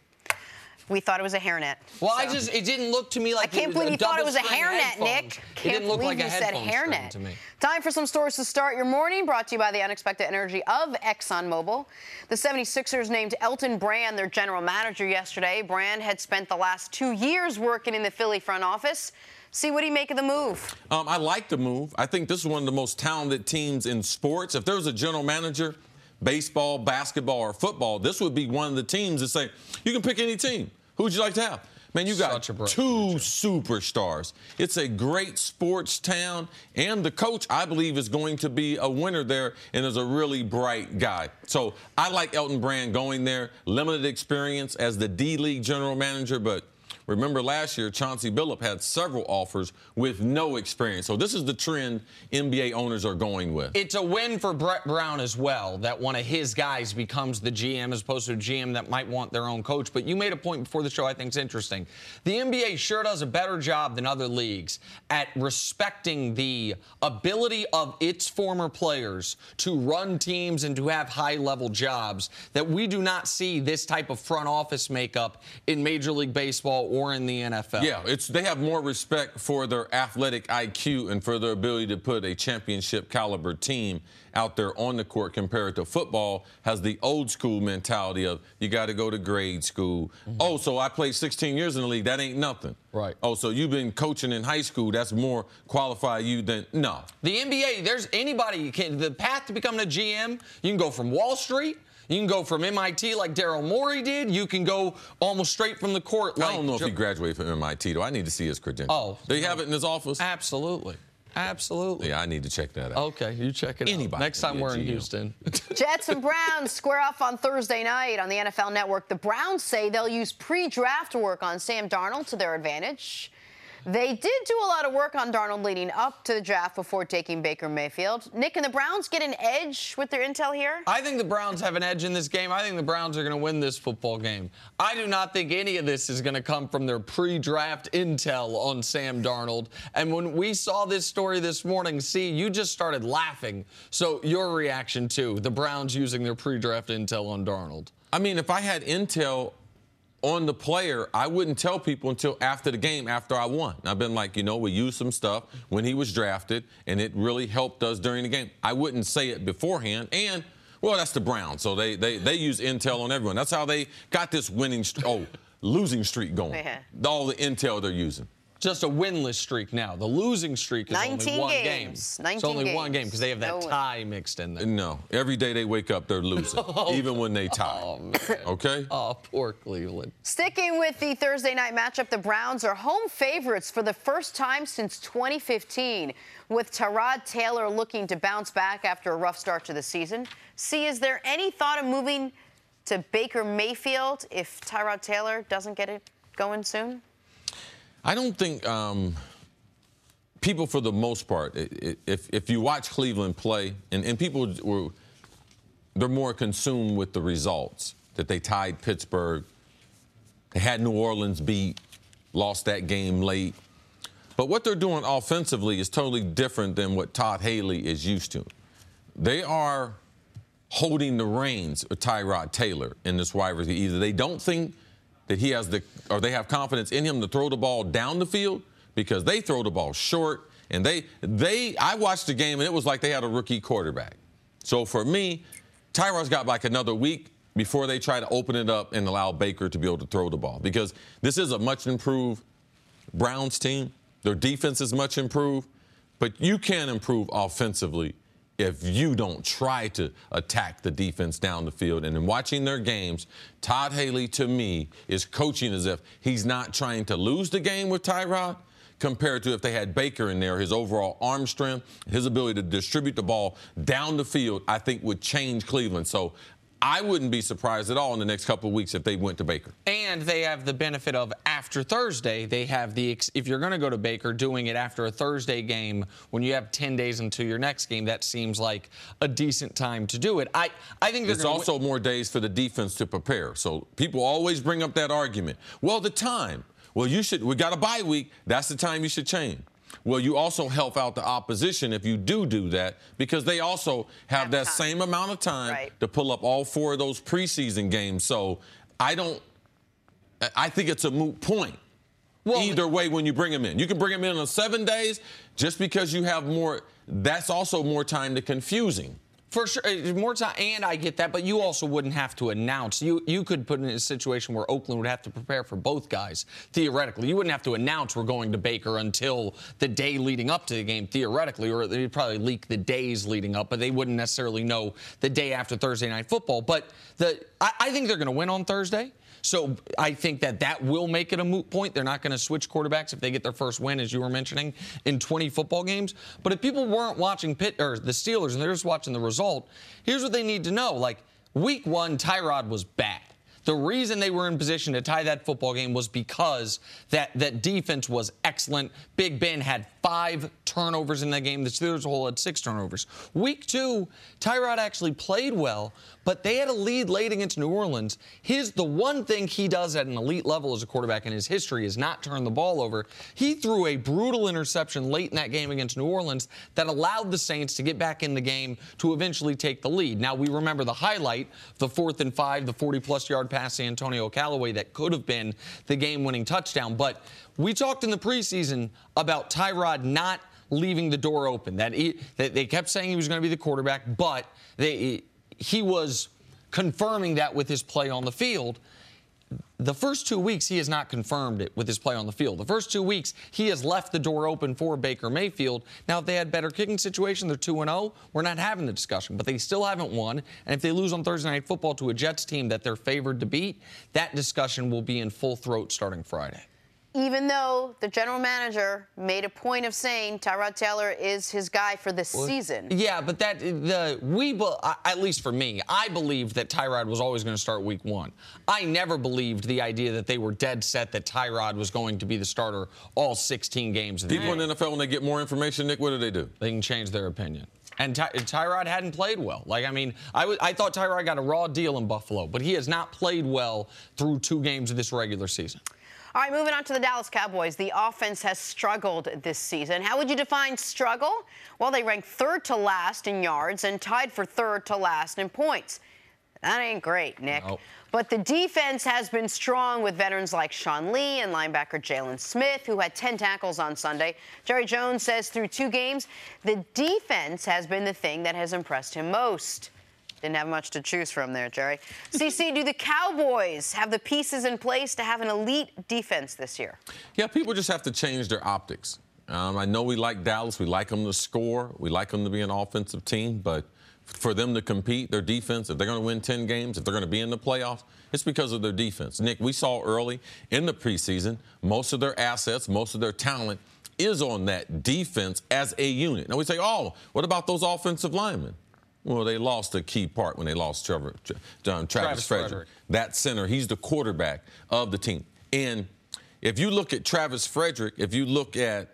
We thought it was a hairnet. Well, so. I just, it didn't look to me like I can't it was believe you thought it was a hairnet, headphones. Nick. Can't it didn't look believe like you a said hairnet to me. Time for some stories to start your morning, brought to you by the unexpected energy of ExxonMobil. The seventy-sixers named Elton Brand their general manager yesterday. Brand had spent the last two years working in the Philly front office. See what do you make of the move? Um, I like the move. I think this is one of the most talented teams in sports. If there was a general manager, baseball, basketball, or football, this would be one of the teams that say, you can pick any team. Who would you like to have? Man, you got two superstars. It's a great sports town, and the coach, I believe, is going to be a winner there and is a really bright guy. So I like Elton Brand going there. Limited experience as the D-League general manager, but Remember last year, Chauncey Billups had several offers with no experience. So this is the trend N B A owners are going with. It's a win for Brett Brown as well, that one of his guys becomes the G M as opposed to a G M that might want their own coach. But you made a point before the show I think is interesting. The N B A sure does a better job than other leagues at respecting the ability of its former players to run teams and to have high-level jobs, that we do not see this type of front office makeup in Major League Baseball or in the N F L. Yeah, it's they have more respect for their athletic I Q and for their ability to put a championship caliber team out there on the court compared to football has the old school mentality of you got to go to grade school. Mm-hmm. Oh, so I played sixteen years in the league. That ain't nothing. Right. Oh, so you've been coaching in high school. That's more qualified you than no. The N B A, there's anybody can the path to becoming a G M. You can go from Wall Street. You can go from M I T like Daryl Morey did. You can go almost straight from the court. Like I don't know if he graduated from M I T, though. I need to see his credentials. Oh. Do you have it in his office? Absolutely. Absolutely. Yeah, I need to check that out. Okay, you check it Anybody out. Next time we're in G M. Houston. Jets and Browns square off on Thursday night on the N F L Network. The Browns say they'll use pre-draft work on Sam Darnold to their advantage. They did do a lot of work on Darnold leading up to the draft before taking Baker Mayfield. Nick, can the Browns get an edge with their intel here? I think the Browns have an edge in this game. I think the Browns are going to win this football game. I do not think any of this is going to come from their pre-draft intel on Sam Darnold. And when we saw this story this morning, see, you just started laughing. So your reaction to the Browns using their pre-draft intel on Darnold? I mean, if I had intel on the player, I wouldn't tell people until after the game, after I won. I've been like, you know, we used some stuff when he was drafted, and it really helped us during the game. I wouldn't say it beforehand. And, well, that's the Browns, so they they, they use intel on everyone. That's how they got this winning, oh, losing streak going. Yeah. All the intel they're using. Just a winless streak now. The losing streak is only one games. game. nineteen it's only games. one game because they have that No tie mixed in there. No. Every day they wake up, they're losing, even when they tie. Oh, man. Okay? Oh, poor Cleveland. Sticking with the Thursday night matchup, the Browns are home favorites for the first time since twenty fifteen, with Tyrod Taylor looking to bounce back after a rough start to the season. See, is there any thought of moving to Baker Mayfield if Tyrod Taylor doesn't get it going soon? I don't think um, people, for the most part, if if you watch Cleveland play, and, and people were, they're more consumed with the results, that they tied Pittsburgh, they had New Orleans beat, lost that game late. But what they're doing offensively is totally different than what Todd Haley is used to. They are holding the reins of Tyrod Taylor in this wide receiver. Either they don't think that he has the, or they have confidence in him to throw the ball down the field, because they throw the ball short. And they, they, I watched the game and it was like they had a rookie quarterback. So for me, Tyrod's got like another week before they try to open it up and allow Baker to be able to throw the ball, because this is a much improved Browns team. Their defense is much improved, but you can improve offensively if you don't try to attack the defense down the field. And in watching their games, Todd Haley, to me, is coaching as if he's not trying to lose the game with Tyrod, compared to if they had Baker in there. His overall arm strength, his ability to distribute the ball down the field, I think would change Cleveland. So I wouldn't be surprised at all in the next couple of weeks if they went to Baker. And they have the benefit of, after Thursday, they have the, if you're going to go to Baker, doing it after a Thursday game when you have ten days until your next game, that seems like a decent time to do it. I, I think it's also win- more days for the defense to prepare. So people always bring up that argument. Well, the time. Well, you should, we got a bye week. That's the time you should change. Well, you also help out the opposition if you do do that, because they also have, have that time. same amount of time right. to pull up all four of those preseason games. So I don't – I think it's a moot point. Well, either way when you bring them in. You can bring them in on seven days just because you have more – that's also more time to confusing. For sure, more time, and I get that, but you also wouldn't have to announce. You you could put in a situation where Oakland would have to prepare for both guys, theoretically. You wouldn't have to announce we're going to Baker until the day leading up to the game, theoretically, or they'd probably leak the days leading up, but they wouldn't necessarily know the day after Thursday Night Football. But the I, I think they're going to win on Thursday. So I think that that will make it a moot point. They're not going to switch quarterbacks if they get their first win, as you were mentioning, in twenty football games. But if people weren't watching Pitt or the Steelers and they're just watching the result, here's what they need to know. Like, week one, Tyrod was bad. The reason they were in position to tie that football game was because that, that defense was excellent. Big Ben had five turnovers in that game. The Steelers as a whole had six turnovers. Week two, Tyrod actually played well, but they had a lead late against New Orleans. His the one thing he does at an elite level as a quarterback in his history is not turn the ball over. He threw a brutal interception late in that game against New Orleans that allowed the Saints to get back in the game to eventually take the lead. Now, we remember the highlight, the fourth and five, the forty-plus yard pass to Antonio Callaway that could have been the game-winning touchdown. But we talked in the preseason about Tyrod not leaving the door open, that, he, that they kept saying he was going to be the quarterback, but they, he was confirming that with his play on the field. The first two weeks, he has not confirmed it with his play on the field. The first two weeks, he has left the door open for Baker Mayfield. Now, if they had better kicking situation, they're two and oh, we're not having the discussion. But they still haven't won. And if they lose on Thursday Night Football to a Jets team that they're favored to beat, that discussion will be in full throat starting Friday. Even though the general manager made a point of saying Tyrod Taylor is his guy for this well, season. Yeah, but that the we at least for me, I believed that Tyrod was always going to start week one. I never believed the idea that they were dead set that Tyrod was going to be the starter all sixteen games of the People game. in the N F L, when they get more information, Nick, what do they do? They can change their opinion. And Ty- Tyrod hadn't played well. Like, I mean, I, w- I thought Tyrod got a raw deal in Buffalo, but he has not played well through two games of this regular season. All right, moving on to the Dallas Cowboys. The offense has struggled this season. How would you define struggle? Well, they ranked third to last in yards and tied for third to last in points. That ain't great, Nick. Nope. But the defense has been strong with veterans like Sean Lee and linebacker Jalen Smith, who had ten tackles on Sunday. Jerry Jones says through two games, the defense has been the thing that has impressed him most. Didn't have much to choose from there, Jerry. C C, do the Cowboys have the pieces in place to have an elite defense this year? Yeah, people just have to change their optics. Um, I know we like Dallas. We like them to score. We like them to be an offensive team. But for them to compete, their defense, if they're going to win ten games, if they're going to be in the playoffs, it's because of their defense. Nick, we saw early in the preseason, most of their assets, most of their talent is on that defense as a unit. Now we say, oh, what about those offensive linemen? Well, they lost a key part when they lost Trevor, um, Travis, Travis Frederick. Frederick. That center, he's the quarterback of the team. And if you look at Travis Frederick, if you look at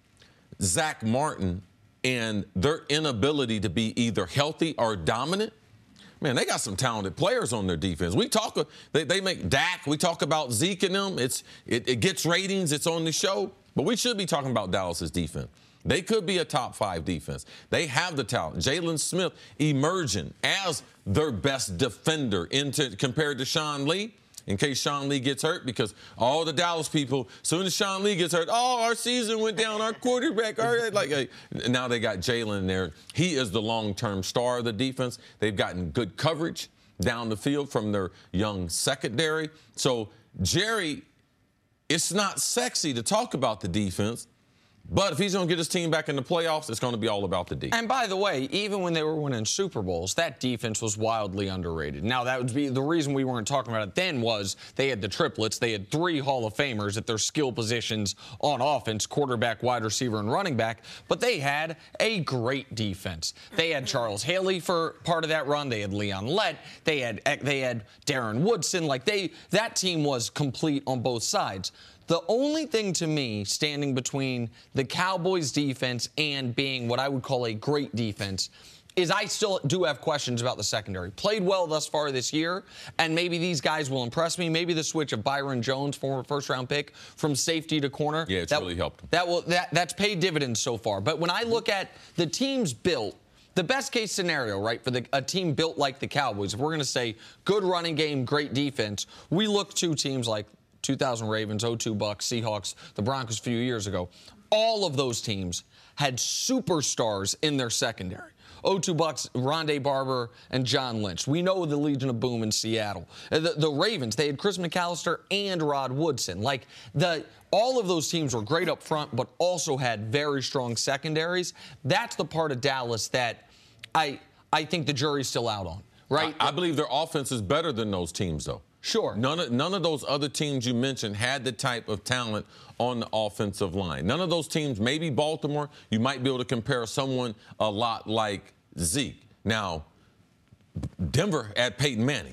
Zach Martin and their inability to be either healthy or dominant, man, they got some talented players on their defense. We talk, they, they make Dak, we talk about Zeke and them. It's, it, it gets ratings, it's on the show. But we should be talking about Dallas's defense. They could be a top five defense. They have the talent. Jalen Smith emerging as their best defender into, compared to Sean Lee, in case Sean Lee gets hurt, because all the Dallas people, as soon as Sean Lee gets hurt, oh, our season went down, our quarterback, our, like, like now they got Jalen there. He is the long-term star of the defense. They've gotten good coverage down the field from their young secondary. So, Jerry, it's not sexy to talk about the defense. But if he's going to get his team back in the playoffs, it's going to be all about the defense. And by the way, even when they were winning Super Bowls, that defense was wildly underrated. Now, that would be the reason we weren't talking about it then was they had the triplets. They had three Hall of Famers at their skill positions on offense, quarterback, wide receiver, and running back. But they had a great defense. They had Charles Haley for part of that run. They had Leon Lett. They had they had Darren Woodson. Like they, that team was complete on both sides. The only thing to me standing between the Cowboys defense and being what I would call a great defense is I still do have questions about the secondary. Played well thus far this year, and maybe these guys will impress me. Maybe the switch of Byron Jones, former first-round pick, from safety to corner. Yeah, it's that, really helped them. That will that that's paid dividends so far. But when I look at the teams built, the best case scenario, right, for the, a team built like the Cowboys, if we're going to say good running game, great defense, we look to teams like two thousand Ravens, oh two Bucks, Seahawks, the Broncos a few years ago. All of those teams had superstars in their secondary. oh two Bucks, Rondé Barber, and John Lynch. We know the Legion of Boom in Seattle. The, the Ravens, they had Chris McAllister and Rod Woodson. Like, the all of those teams were great up front, but also had very strong secondaries. That's the part of Dallas that I I think the jury's still out on, right? I, I believe their offense is better than those teams, though. Sure. None of, none of those other teams you mentioned had the type of talent on the offensive line. None of those teams, maybe Baltimore, you might be able to compare someone a lot like Zeke. Now, Denver had Peyton Manning. But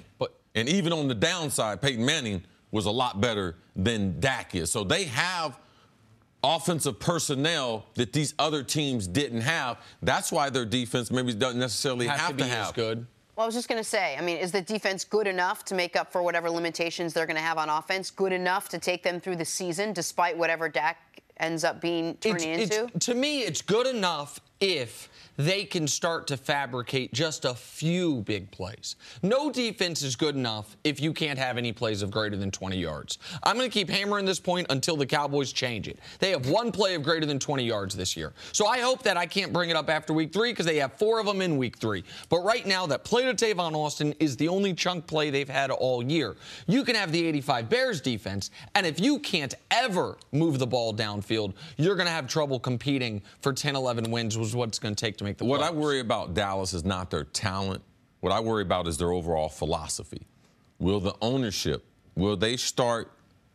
And even on the downside, Peyton Manning was a lot better than Dak is. So they have offensive personnel that these other teams didn't have. That's why their defense maybe doesn't necessarily have, have to, to be have. as good. Well, I was just going to say, I mean, is the defense good enough to make up for whatever limitations they're going to have on offense? Good enough to take them through the season, despite whatever Dak ends up being turning it's, into? It's, to me, it's good enough if they can start to fabricate just a few big plays. No defense is good enough if you can't have any plays of greater than twenty yards. I'm going to keep hammering this point until the Cowboys change it. They have one play of greater than twenty yards this year. So I hope that I can't bring it up after week three because they have four of them in week three. But right now, that play to Tavon Austin is the only chunk play they've had all year. You can have the eighty-five Bears defense, and if you can't ever move the ball downfield, you're going to have trouble competing for ten, eleven wins, was what it's going to take to make the playoffs. What I worry about Dallas is not their talent. What I worry about is their overall philosophy. Will the ownership, will they start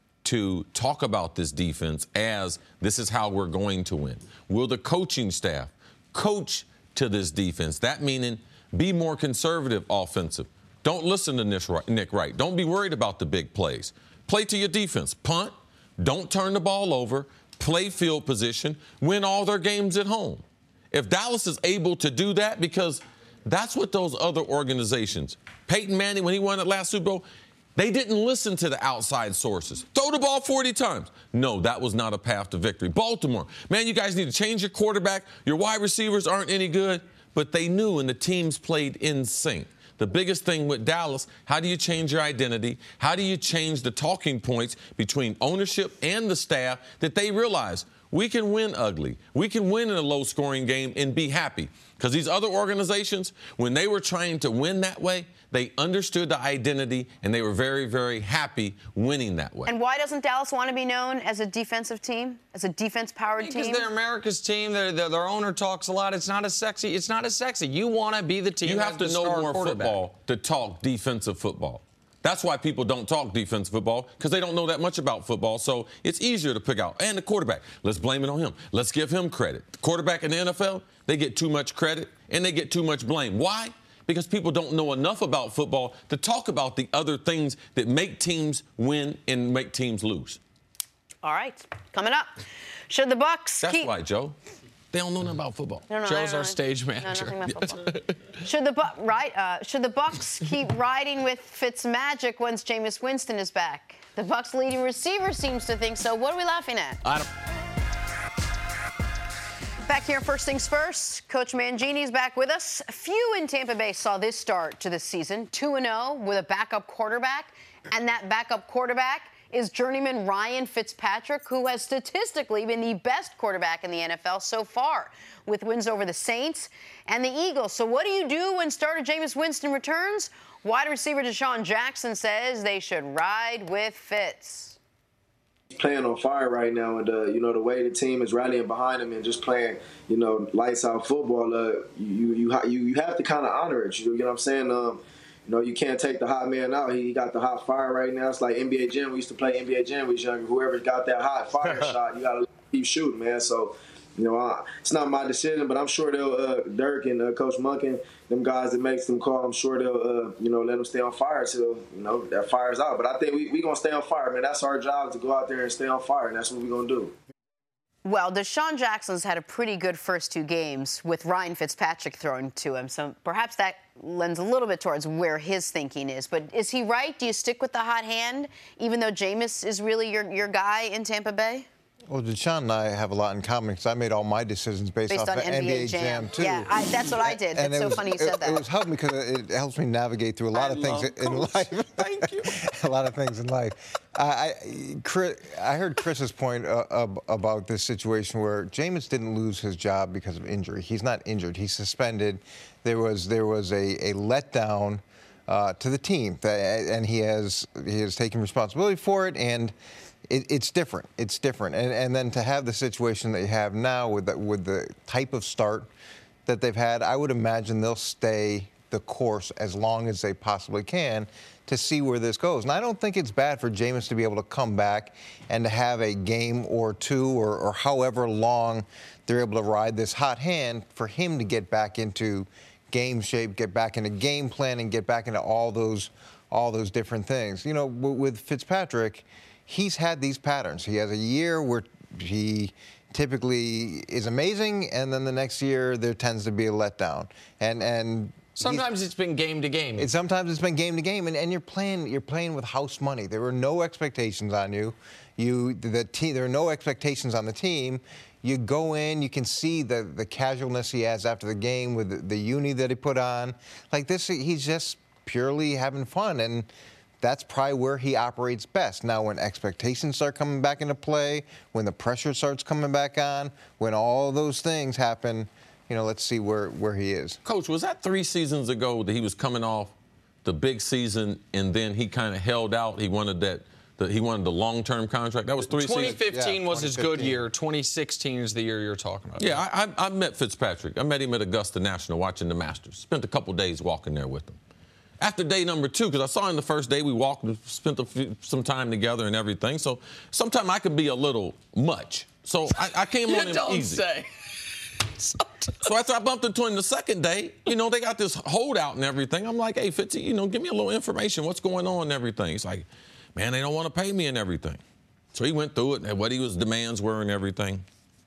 to talk about this defense as this is how we're going to win? Will the coaching staff coach to this defense? That meaning be more conservative offensive. Don't listen to Nick Wright. Don't be worried about the big plays. Play to your defense. Punt. Don't turn the ball over. Play field position. Win all their games at home. If Dallas is able to do that, because that's what those other organizations, Peyton Manning, when he won that last Super Bowl, they didn't listen to the outside sources. Throw the ball forty times. No, that was not a path to victory. Baltimore, man, you guys need to change your quarterback. Your wide receivers aren't any good. But they knew, and the teams played in sync. The biggest thing with Dallas, how do you change your identity? How do you change the talking points between ownership and the staff that they realize we can win ugly. We can win in a low-scoring game and be happy. Because these other organizations, when they were trying to win that way, they understood the identity, and they were very, very happy winning that way. And why doesn't Dallas want to be known as a defensive team, as a defense-powered team? Because they're America's team. They're, they're, their owner talks a lot. It's not as sexy. It's not as sexy. You want to be the team. You have to know more football to talk defensive football. That's why people don't talk defensive football, because they don't know that much about football. So it's easier to pick out. And the quarterback, let's blame it on him. Let's give him credit. The quarterback in the N F L, they get too much credit and they get too much blame. Why? Because people don't know enough about football to talk about the other things that make teams win and make teams lose. All right, coming up. Should the Bucs That's keep... why, Joe. They don't know nothing about football. No, no, Joe's our stage manager. No, nothing about football. Should the Bu- right? Uh, should the Bucs keep riding with Fitzmagic once Jameis Winston is back? The Bucs' leading receiver seems to think so. What are we laughing at? I don't. Back here, first things first. Coach Mangini's back with us. Few in Tampa Bay saw this start to the season, two and oh with a backup quarterback, and that backup quarterback is journeyman Ryan Fitzpatrick, who has statistically been the best quarterback in the N F L so far, with wins over the Saints and the Eagles. So what do you do when starter Jameis Winston returns? Wide receiver Deshaun Jackson says they should ride with Fitz. He's playing on fire right now, and uh, you know the way the team is rallying behind him and just playing, you know, lights out football. Uh, you you you you have to kind of honor it. You know what I'm saying? Um, You know, you can't take the hot man out. He got the hot fire right now. It's like N B A Jam. We used to play N B A Jam when we was younger. Whoever got that hot fire shot, you got to keep shooting, man. So, you know, uh, it's not my decision, but I'm sure they'll, uh, Dirk and uh, Coach Monken, them guys that makes them call, I'm sure they'll, uh, you know, let them stay on fire till, you know, that fire's out. But I think we we going to stay on fire, man. That's our job, to go out there and stay on fire, and that's what we're going to do. Well, Deshaun Jackson's had a pretty good first two games with Ryan Fitzpatrick throwing to him, so perhaps that lends a little bit towards where his thinking is. But is he right? Do you stick with the hot hand, even though Jameis is really your, your guy in Tampa Bay? Well, Deshaun and I have a lot in common because I made all my decisions based, based off on of N B A Jam, Jam too. Yeah, I, that's what I did. And That's so was, funny you said it, that. It was helping because it helps me navigate through a lot I of things love in Coach. life. Thank you. a lot of things in life. I, I, Chris, I heard Chris's point uh, ab- about this situation where Jameis didn't lose his job because of injury. He's not injured. He's suspended. There was there was a, a letdown uh, to the team, that, and he has he has taken responsibility for it. And It, it's different. It's different. And, and then to have the situation that you have now with the, with the type of start that they've had, I would imagine they'll stay the course as long as they possibly can to see where this goes. And I don't think it's bad for Jameis to be able to come back and to have a game or two or, or however long they're able to ride this hot hand for him to get back into game shape, get back into game planning, get back into all those all those different things. You know, w- with Fitzpatrick, he's had these patterns. He has a year where he typically is amazing, and then the next year there tends to be a letdown. And and sometimes it's been game to game. It, sometimes it's been game to game, and, and you're playing you're playing with house money. There were no expectations on you. You the team. There are no expectations on the team. You go in, you can see the the casualness he has after the game with the, the uni that he put on. Like this, he's just purely having fun, and that's probably where he operates best. Now, when expectations start coming back into play, when the pressure starts coming back on, when all those things happen, you know, let's see where, where he is. Coach, was that three seasons ago that he was coming off the big season and then he kind of held out? He wanted that. The, he wanted the long-term contract. That was three twenty fifteen seasons. yeah, was his good year. twenty sixteen is the year you're talking about. Yeah, I, I, I met Fitzpatrick. I met him at Augusta National watching the Masters. Spent a couple days walking there with him. After day number two, because I saw him the first day, we walked and spent a few, some time together and everything. So sometimes I could be a little much. So I, I came on him don't easy. Say. So after I bumped into him the second day, you know, they got this holdout and everything. I'm like, hey, Fitzy, you know, give me a little information. What's going on and everything? He's like, man, they don't want to pay me and everything. So he went through it and what his demands were and everything.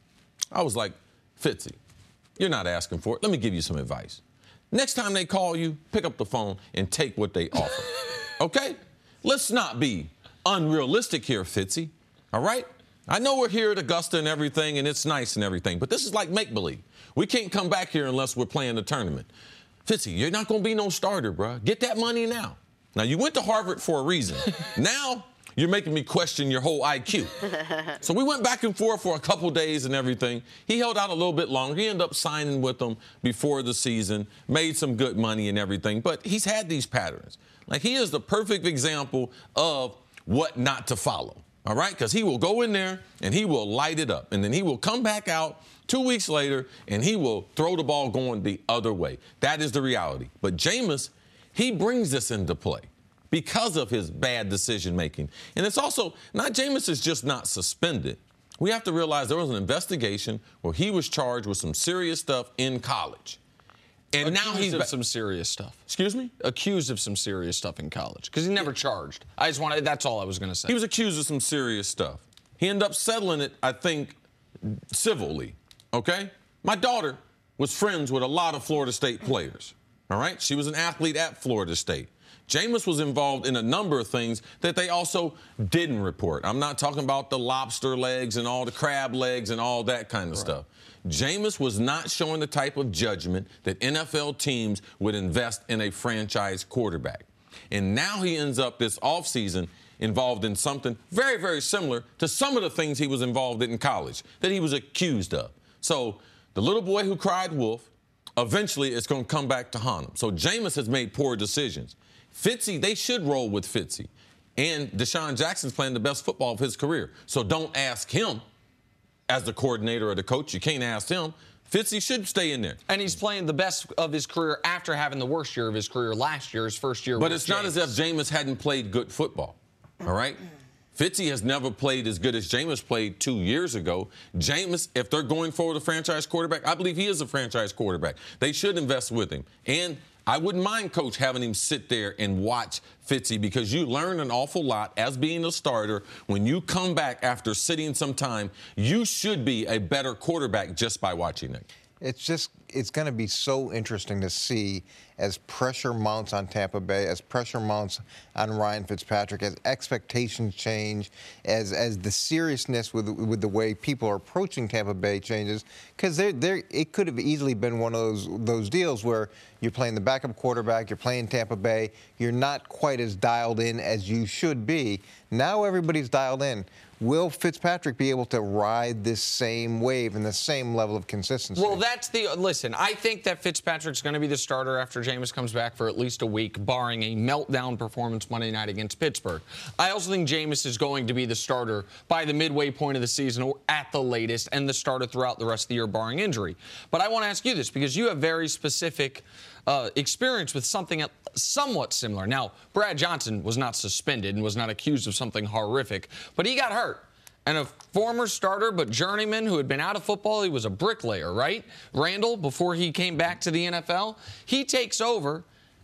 I was like, Fitzy, you're not asking for it. Let me give you some advice. Next time they call you, pick up the phone and take what they offer. Okay? Let's not be unrealistic here, Fitzy. All right? I know we're here at Augusta and everything, and it's nice and everything, but this is like make-believe. We can't come back here unless we're playing the tournament. Fitzy, you're not going to be no starter, bro. Get that money now. Now, you went to Harvard for a reason. Now, you're making me question your whole I Q. So we went back and forth for a couple days and everything. He held out a little bit longer. He ended up signing with them before the season, made some good money and everything. But he's had these patterns. Like, he is the perfect example of what not to follow, all right? Because he will go in there and he will light it up. And then he will come back out two weeks later and he will throw the ball going the other way. That is the reality. But Jameis, he brings this into play because of his bad decision-making. And it's also, not Jameis is just not suspended. We have to realize there was an investigation where he was charged with some serious stuff in college. And Accused now he's of ba- some serious stuff. Excuse me? Accused of some serious stuff in college because he never charged. I just wanted, that's all I was going to say. He was accused of some serious stuff. He ended up settling it, I think, civilly, okay? My daughter was friends with a lot of Florida State players, all right? She was an athlete at Florida State. Jameis was involved in a number of things that they also didn't report. I'm not talking about the lobster legs and all the crab legs and all that kind of right. stuff. Jameis was not showing the type of judgment that N F L teams would invest in a franchise quarterback. And now he ends up this offseason involved in something very, very similar to some of the things he was involved in in college that he was accused of. So the little boy who cried wolf, eventually it's going to come back to haunt him. So Jameis has made poor decisions. Fitzy, they should roll with Fitzy. And Deshaun Jackson's playing the best football of his career. So don't ask him as the coordinator or the coach. You can't ask him. Fitzy should stay in there. And he's playing the best of his career after having the worst year of his career last year, his first year But with it's not James. as if Jameis hadn't played good football, all right? Fitzy has never played as good as Jameis played two years ago. Jameis, if they're going forward a franchise quarterback, I believe he is a franchise quarterback. They should invest with him. And I wouldn't mind, Coach, having him sit there and watch Fitzy because you learn an awful lot as being a starter. When you come back after sitting some time, you should be a better quarterback just by watching it. It's just, it's going to be so interesting to see as pressure mounts on Tampa Bay, as pressure mounts on Ryan Fitzpatrick, as expectations change, as as the seriousness with with the way people are approaching Tampa Bay changes. Because there, there, it could have easily been one of those those deals where you're playing the backup quarterback, you're playing Tampa Bay, you're not quite as dialed in as you should be. Now everybody's dialed in. Will Fitzpatrick be able to ride this same wave and the same level of consistency? Well, that's the – listen, I think that Fitzpatrick's going to be the starter after Jameis comes back for at least a week, barring a meltdown performance Monday night against Pittsburgh. I also think Jameis is going to be the starter by the midway point of the season or at the latest, and the starter throughout the rest of the year, barring injury. But I want to ask you this because you have very specific uh, experience with something somewhat similar. Now, Brad Johnson was not suspended and was not accused of something horrific, but he got hurt. And a former starter but journeyman who had been out of football, he was a bricklayer, right? Randall, before he came back to the N F L, he takes over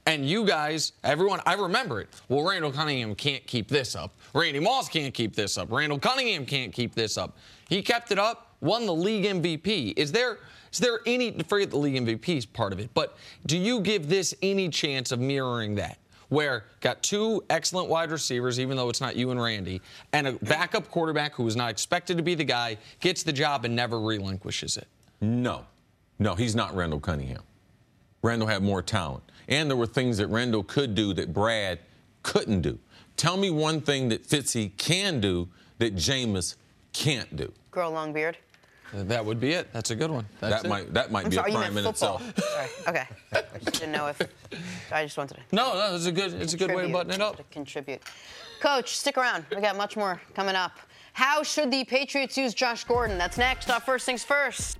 And you guys, everyone, I remember it. Well, Randall Cunningham can't keep this up. Randy Moss can't keep this up. Randall Cunningham can't keep this up. He kept it up, won the league M V P. Is there is there any, forget the league M V P is part of it, but do you give this any chance of mirroring that? Where got two excellent wide receivers, even though it's not you and Randy, and a backup quarterback who was not expected to be the guy, gets the job and never relinquishes it? No. No, he's not Randall Cunningham. Randall had more talent. And there were things that Randall could do that Brad couldn't do. Tell me one thing that Fitzy can do that Jameis can't do. Grow a long beard. That would be it. That's a good one. That's that it. might that might I'm be sorry, a you crime in meant football. itself. Sorry. Okay. I just didn't know if. I just wanted to. No, no, it's a good it's a good way to button it up. To contribute. Coach, stick around. We got much more coming up. How should the Patriots use Josh Gordon? That's next on First Things First.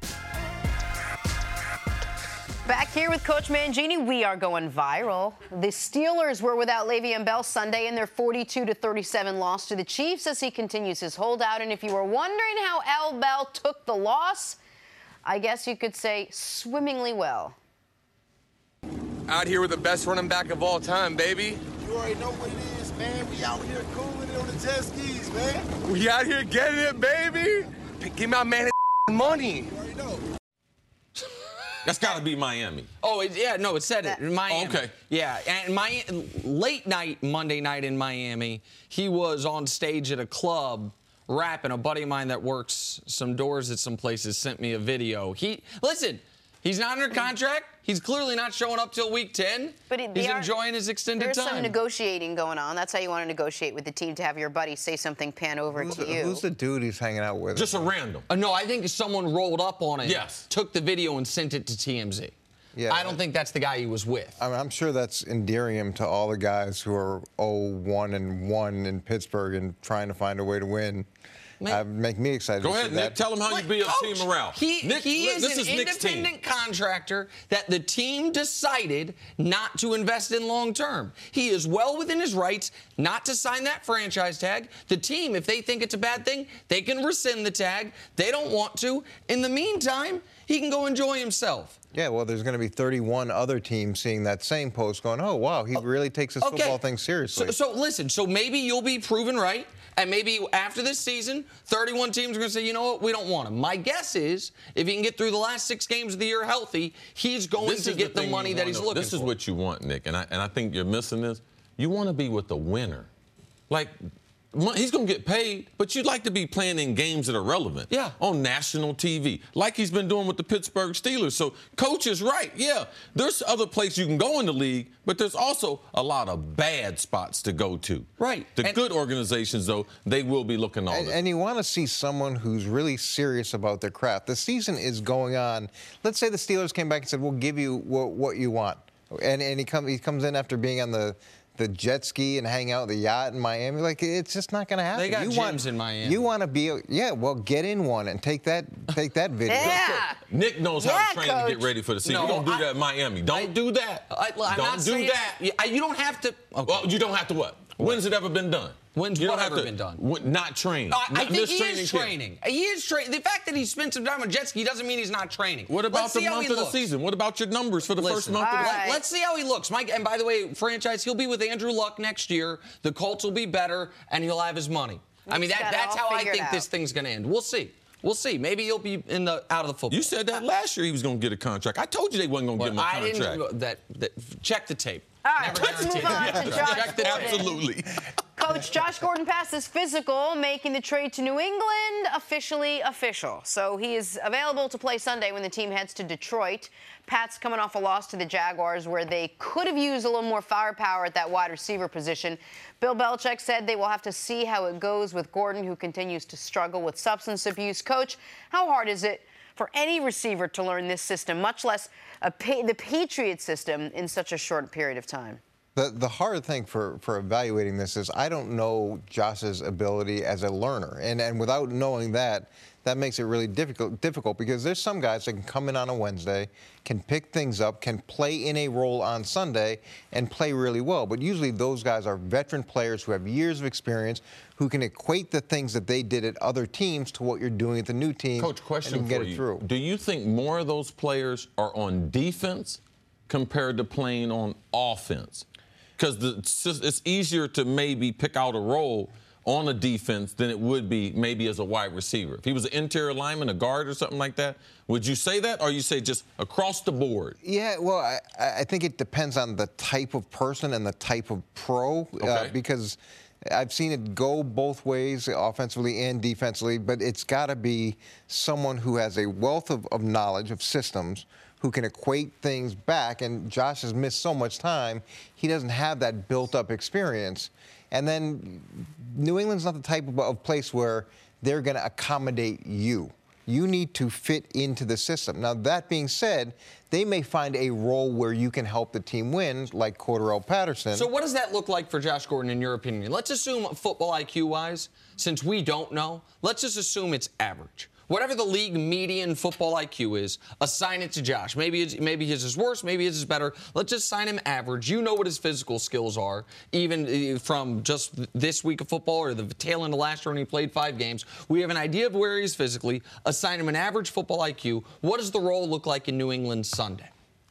Back here with Coach Mangini, we are going viral. The Steelers were without Le'Veon Bell Sunday in their forty-two to thirty-seven loss to the Chiefs as he continues his holdout. And if you were wondering how Al Bell took the loss, I guess you could say swimmingly well. Out here with the best running back of all time, baby. You already know what it is, man. We out here cooling it on the jet skis, man. We out here getting it, baby. Give my man his money. You already know. That's got to be Miami. Oh, it, yeah, no, it said it. Miami. Okay. Yeah, and my late night, Monday night in Miami, he was on stage at a club rapping. A buddy of mine that works some doors at some places sent me a video. He, listen, he's not under contract. He's clearly not showing up till week ten. But it, he's are, enjoying his extended there's time. There's some negotiating going on. That's how you want to negotiate with the team, to have your buddy say something pan over who's to the, you. Who's the dude he's hanging out with? Just a random. Uh, no, I think someone rolled up on it, yes. took the video and sent it to T M Z. Yeah, I don't think that's the guy he was with. I mean, I'm sure that's endearing him to all the guys who are oh one and one in Pittsburgh and trying to find a way to win. Uh, make me excited. Go to ahead, see Nick. That. Tell him how Like, you build Coach, team morale. He, Nick, he is this an is Nick's independent team. contractor that the team decided not to invest in long term. He is well within his rights not to sign that franchise tag. The team, if they think it's a bad thing, they can rescind the tag. They don't want to. In the meantime, he can go enjoy himself. Yeah, well, there's going to be thirty-one other teams seeing that same post going, oh, wow, he really takes his okay. football thing seriously. So, so listen, so maybe you'll be proven right. And maybe after this season, thirty-one teams are going to say, you know what, we don't want him. My guess is, if he can get through the last six games of the year healthy, he's going this to get the, the money that he's looking for. This is what you want, Nick, and I, and I think you're missing this. You want to be with the winner. Like, he's going to get paid, but you'd like to be playing in games that are relevant. Yeah. On national T V, like he's been doing with the Pittsburgh Steelers. So, Coach is right. Yeah, there's other places you can go in the league, but there's also a lot of bad spots to go to. Right. The and good organizations, though, they will be looking all and, this. and you want to see someone who's really serious about their craft. The season is going on. Let's say the Steelers came back and said, we'll give you what, what you want. And, and he, come, he comes in after being on the the jet ski and hang out the yacht in Miami. Like, it's just not going to happen. They got you gyms want, in Miami. You want to be, yeah, well, get in one and take that take that video. Yeah. Nick knows yeah, how to train Coach. to get ready for the season. No, you don't do I, that in Miami. Don't I, do that. I, I'm don't not do saying, that. You, you don't have to. Okay. Well, you don't have to what? When's it ever been done? When's you what don't have ever to, been done? When, not train. Uh, I not, think he training is camp. training. He is training. The fact that he spent some time on jet ski doesn't mean he's not training. What about Let's the see how month he of the looks. season? What about your numbers for the Listen, first month of the right. season? Let's see how he looks. Mike, and by the way, franchise, he'll be with Andrew Luck next year. The Colts will be better, and he'll have his money. I mean, that, that's how I think this thing's going to end. We'll see. We'll see. Maybe he'll be in the out of the football. You said that last year he was going to get a contract. I told you they wasn't going to give him a I contract. didn't. That, that, check the tape. All right, Never let's move on guaranteed. to Josh Check the Gordon. Absolutely. Coach, Josh Gordon passed his physical, making the trade to New England officially official. So he is available to play Sunday when the team heads to Detroit. Pat's coming off a loss to the Jaguars where they could have used a little more firepower at that wide receiver position. Bill Belichick said they will have to see how it goes with Gordon, who continues to struggle with substance abuse. Coach, how hard is it for any receiver to learn this system, much less a pa- the Patriot system, in such a short period of time? The, the hard thing for, for evaluating this is I don't know Josh's ability as a learner. And, and without knowing that, that makes it really difficult, difficult because there's some guys that can come in on a Wednesday, can pick things up, can play in a role on Sunday, and play really well. But usually those guys are veteran players who have years of experience, who can equate the things that they did at other teams to what you're doing at the new team. Coach, question and get for it you. through. Do you think more of those players are on defense compared to playing on offense? Because it's easier to maybe pick out a role on a defense than it would be maybe as a wide receiver. If he was an interior lineman, a guard or something like that, would you say that, or you say just across the board? Yeah, well, I, I think it depends on the type of person and the type of pro, Okay. uh, because I've seen it go both ways, offensively and defensively, but it's got to be someone who has a wealth of, of knowledge of systems, who can equate things back. And Josh has missed so much time, he doesn't have that built-up experience. And then New England's not the type of, of place where they're going to accommodate you. You need to fit into the system. Now, that being said, they may find a role where you can help the team win, like Cordarrelle Patterson. So what does that look like for Josh Gordon, in your opinion? Let's assume football I Q-wise, since we don't know, let's just assume it's average. Whatever the league median football I Q is, assign it to Josh. Maybe it's, maybe his is worse, maybe his is better. Let's just assign him average. You know what his physical skills are, even from just this week of football or the tail end of last year when he played five games. We have an idea of where he is physically. Assign him an average football I Q. What does the role look like in New England Sunday?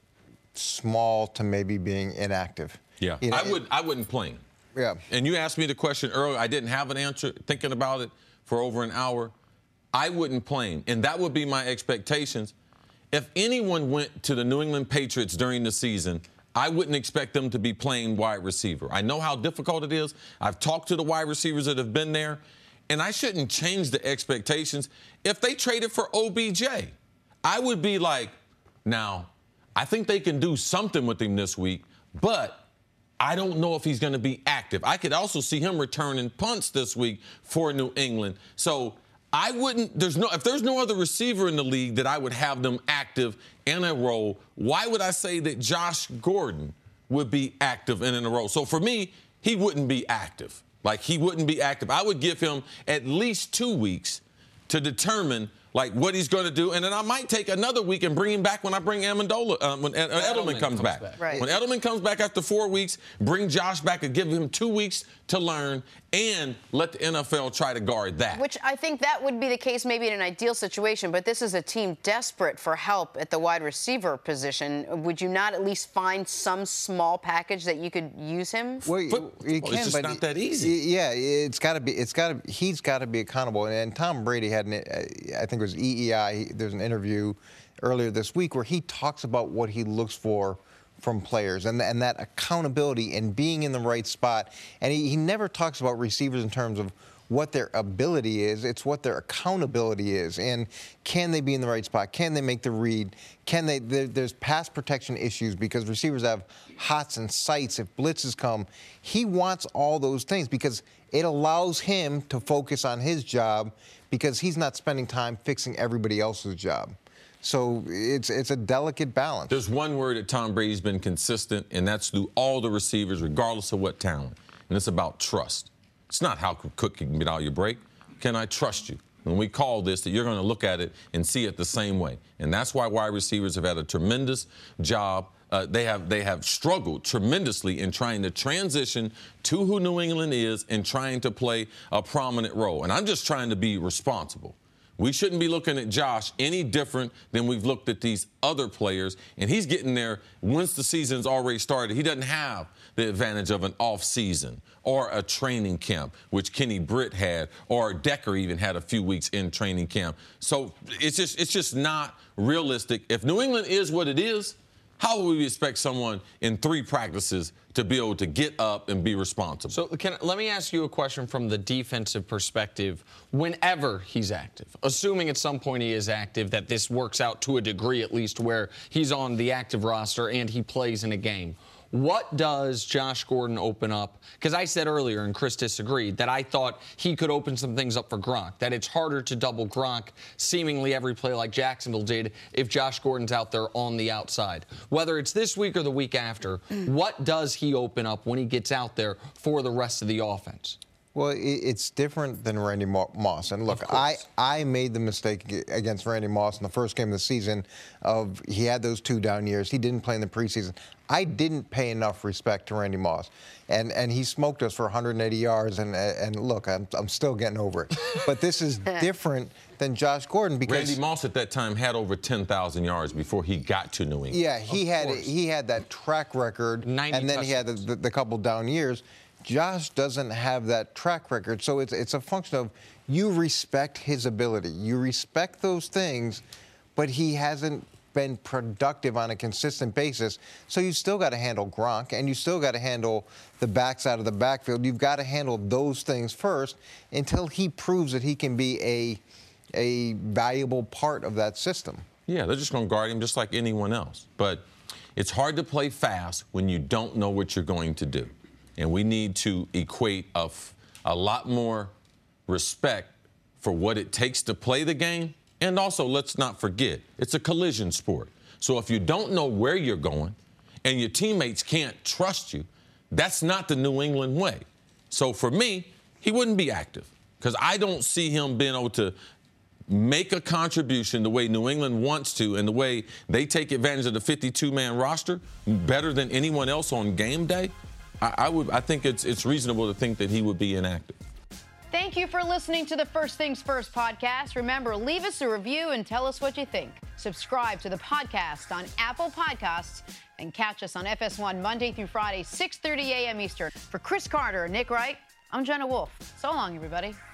Small to maybe being inactive. Yeah, You know, I would. I wouldn't play him. Yeah. And you asked me the question earlier. I didn't have an answer. Thinking about it for over an hour. I wouldn't play him, and that would be my expectations. If anyone went to the New England Patriots during the season, I wouldn't expect them to be playing wide receiver. I know how difficult it is. I've talked to the wide receivers that have been there, and I shouldn't change the expectations. If they traded for O B J, I would be like, now, I think they can do something with him this week, but I don't know if he's going to be active. I could also see him returning punts this week for New England. So I wouldn't, there's no, if there's no other receiver in the league that I would have them active in a role, why would I say that Josh Gordon would be active and in a role? So for me, he wouldn't be active. Like, he wouldn't be active. I would give him at least two weeks to determine, like, what he's going to do. And then I might take another week and bring him back when I bring Amendola, um, when Ed- Edelman, Edelman comes, comes back. back. Right. When Edelman comes back after four weeks, bring Josh back and give him two weeks to learn and let the N F L try to guard that. Which I think that would be the case maybe in an ideal situation, but this is a team desperate for help at the wide receiver position. Would you not at least find some small package that you could use him? Well, you, you well, can, it's just but not that easy. Yeah, it's got to be. It's got to. He's got to be accountable. And Tom Brady had, an, I think it was E E I. There's an interview earlier this week where he talks about what he looks for from players and, and that accountability and being in the right spot. And he, he never talks about receivers in terms of what their ability is. It's what their accountability is. And can they be in the right spot? Can they make the read? Can they? There, there's pass protection issues because receivers have hots and sights if blitzes come. He wants all those things because it allows him to focus on his job because he's not spending time fixing everybody else's job. So it's it's a delicate balance. There's one word that Tom Brady's been consistent, and that's through all the receivers, regardless of what talent. And it's about trust. It's not how quick you can get out your break. Can I trust you? When we call this, that you're going to look at it and see it the same way. And that's why wide receivers have had a tremendous job. Uh, they have they have struggled tremendously in trying to transition to who New England is and trying to play a prominent role. And I'm just trying to be responsible. We shouldn't be looking at Josh any different than we've looked at these other players. And he's getting there once the season's already started. He doesn't have the advantage of an off season or a training camp, which Kenny Britt had, or Decker even had a few weeks in training camp. So it's just it's just not realistic. If New England is what it is, how would we expect someone in three practices to be able to get up and be responsible? So can, let me ask you a question from the defensive perspective. Whenever he's active, assuming at some point he is active, that this works out to a degree at least where he's on the active roster and he plays in a game, what does Josh Gordon open up? Because I said earlier, and Chris disagreed, that I thought he could open some things up for Gronk, that it's harder to double Gronk seemingly every play like Jacksonville did if Josh Gordon's out there on the outside. Whether it's this week or the week after, what does he open up when he gets out there for the rest of the offense? Well, it's different than Randy Moss. And look, I, I made the mistake against Randy Moss in the first game of the season of he had those two down years. He didn't play in the preseason. I didn't pay enough respect to Randy Moss. And and he smoked us for one hundred eighty yards. And and look, I'm, I'm still getting over it. But this is different than Josh Gordon because Randy Moss at that time had over ten thousand yards before he got to New England. Yeah, he had he had that track record. And then touchdowns. He had the, the, the couple down years. Josh doesn't have that track record, so it's it's a function of you respect his ability. You respect those things, but he hasn't been productive on a consistent basis. So you still got to handle Gronk, and you still got to handle the backside of the backfield. You've got to handle those things first until he proves that he can be a a valuable part of that system. Yeah, they're just going to guard him just like anyone else. But it's hard to play fast when you don't know what you're going to do. And we need to equate a, f- a lot more respect for what it takes to play the game. And also, let's not forget, it's a collision sport. So if you don't know where you're going and your teammates can't trust you, that's not the New England way. So for me, he wouldn't be active because I don't see him being able to make a contribution the way New England wants to and the way they take advantage of the fifty-two man roster better than anyone else on game day. I would. I think it's it's reasonable to think that he would be inactive. Thank you for listening to the First Things First podcast. Remember, leave us a review and tell us what you think. Subscribe to the podcast on Apple Podcasts and catch us on F S one Monday through Friday, six thirty a.m. Eastern. For Chris Carter and Nick Wright, I'm Jenna Wolf. So long, everybody.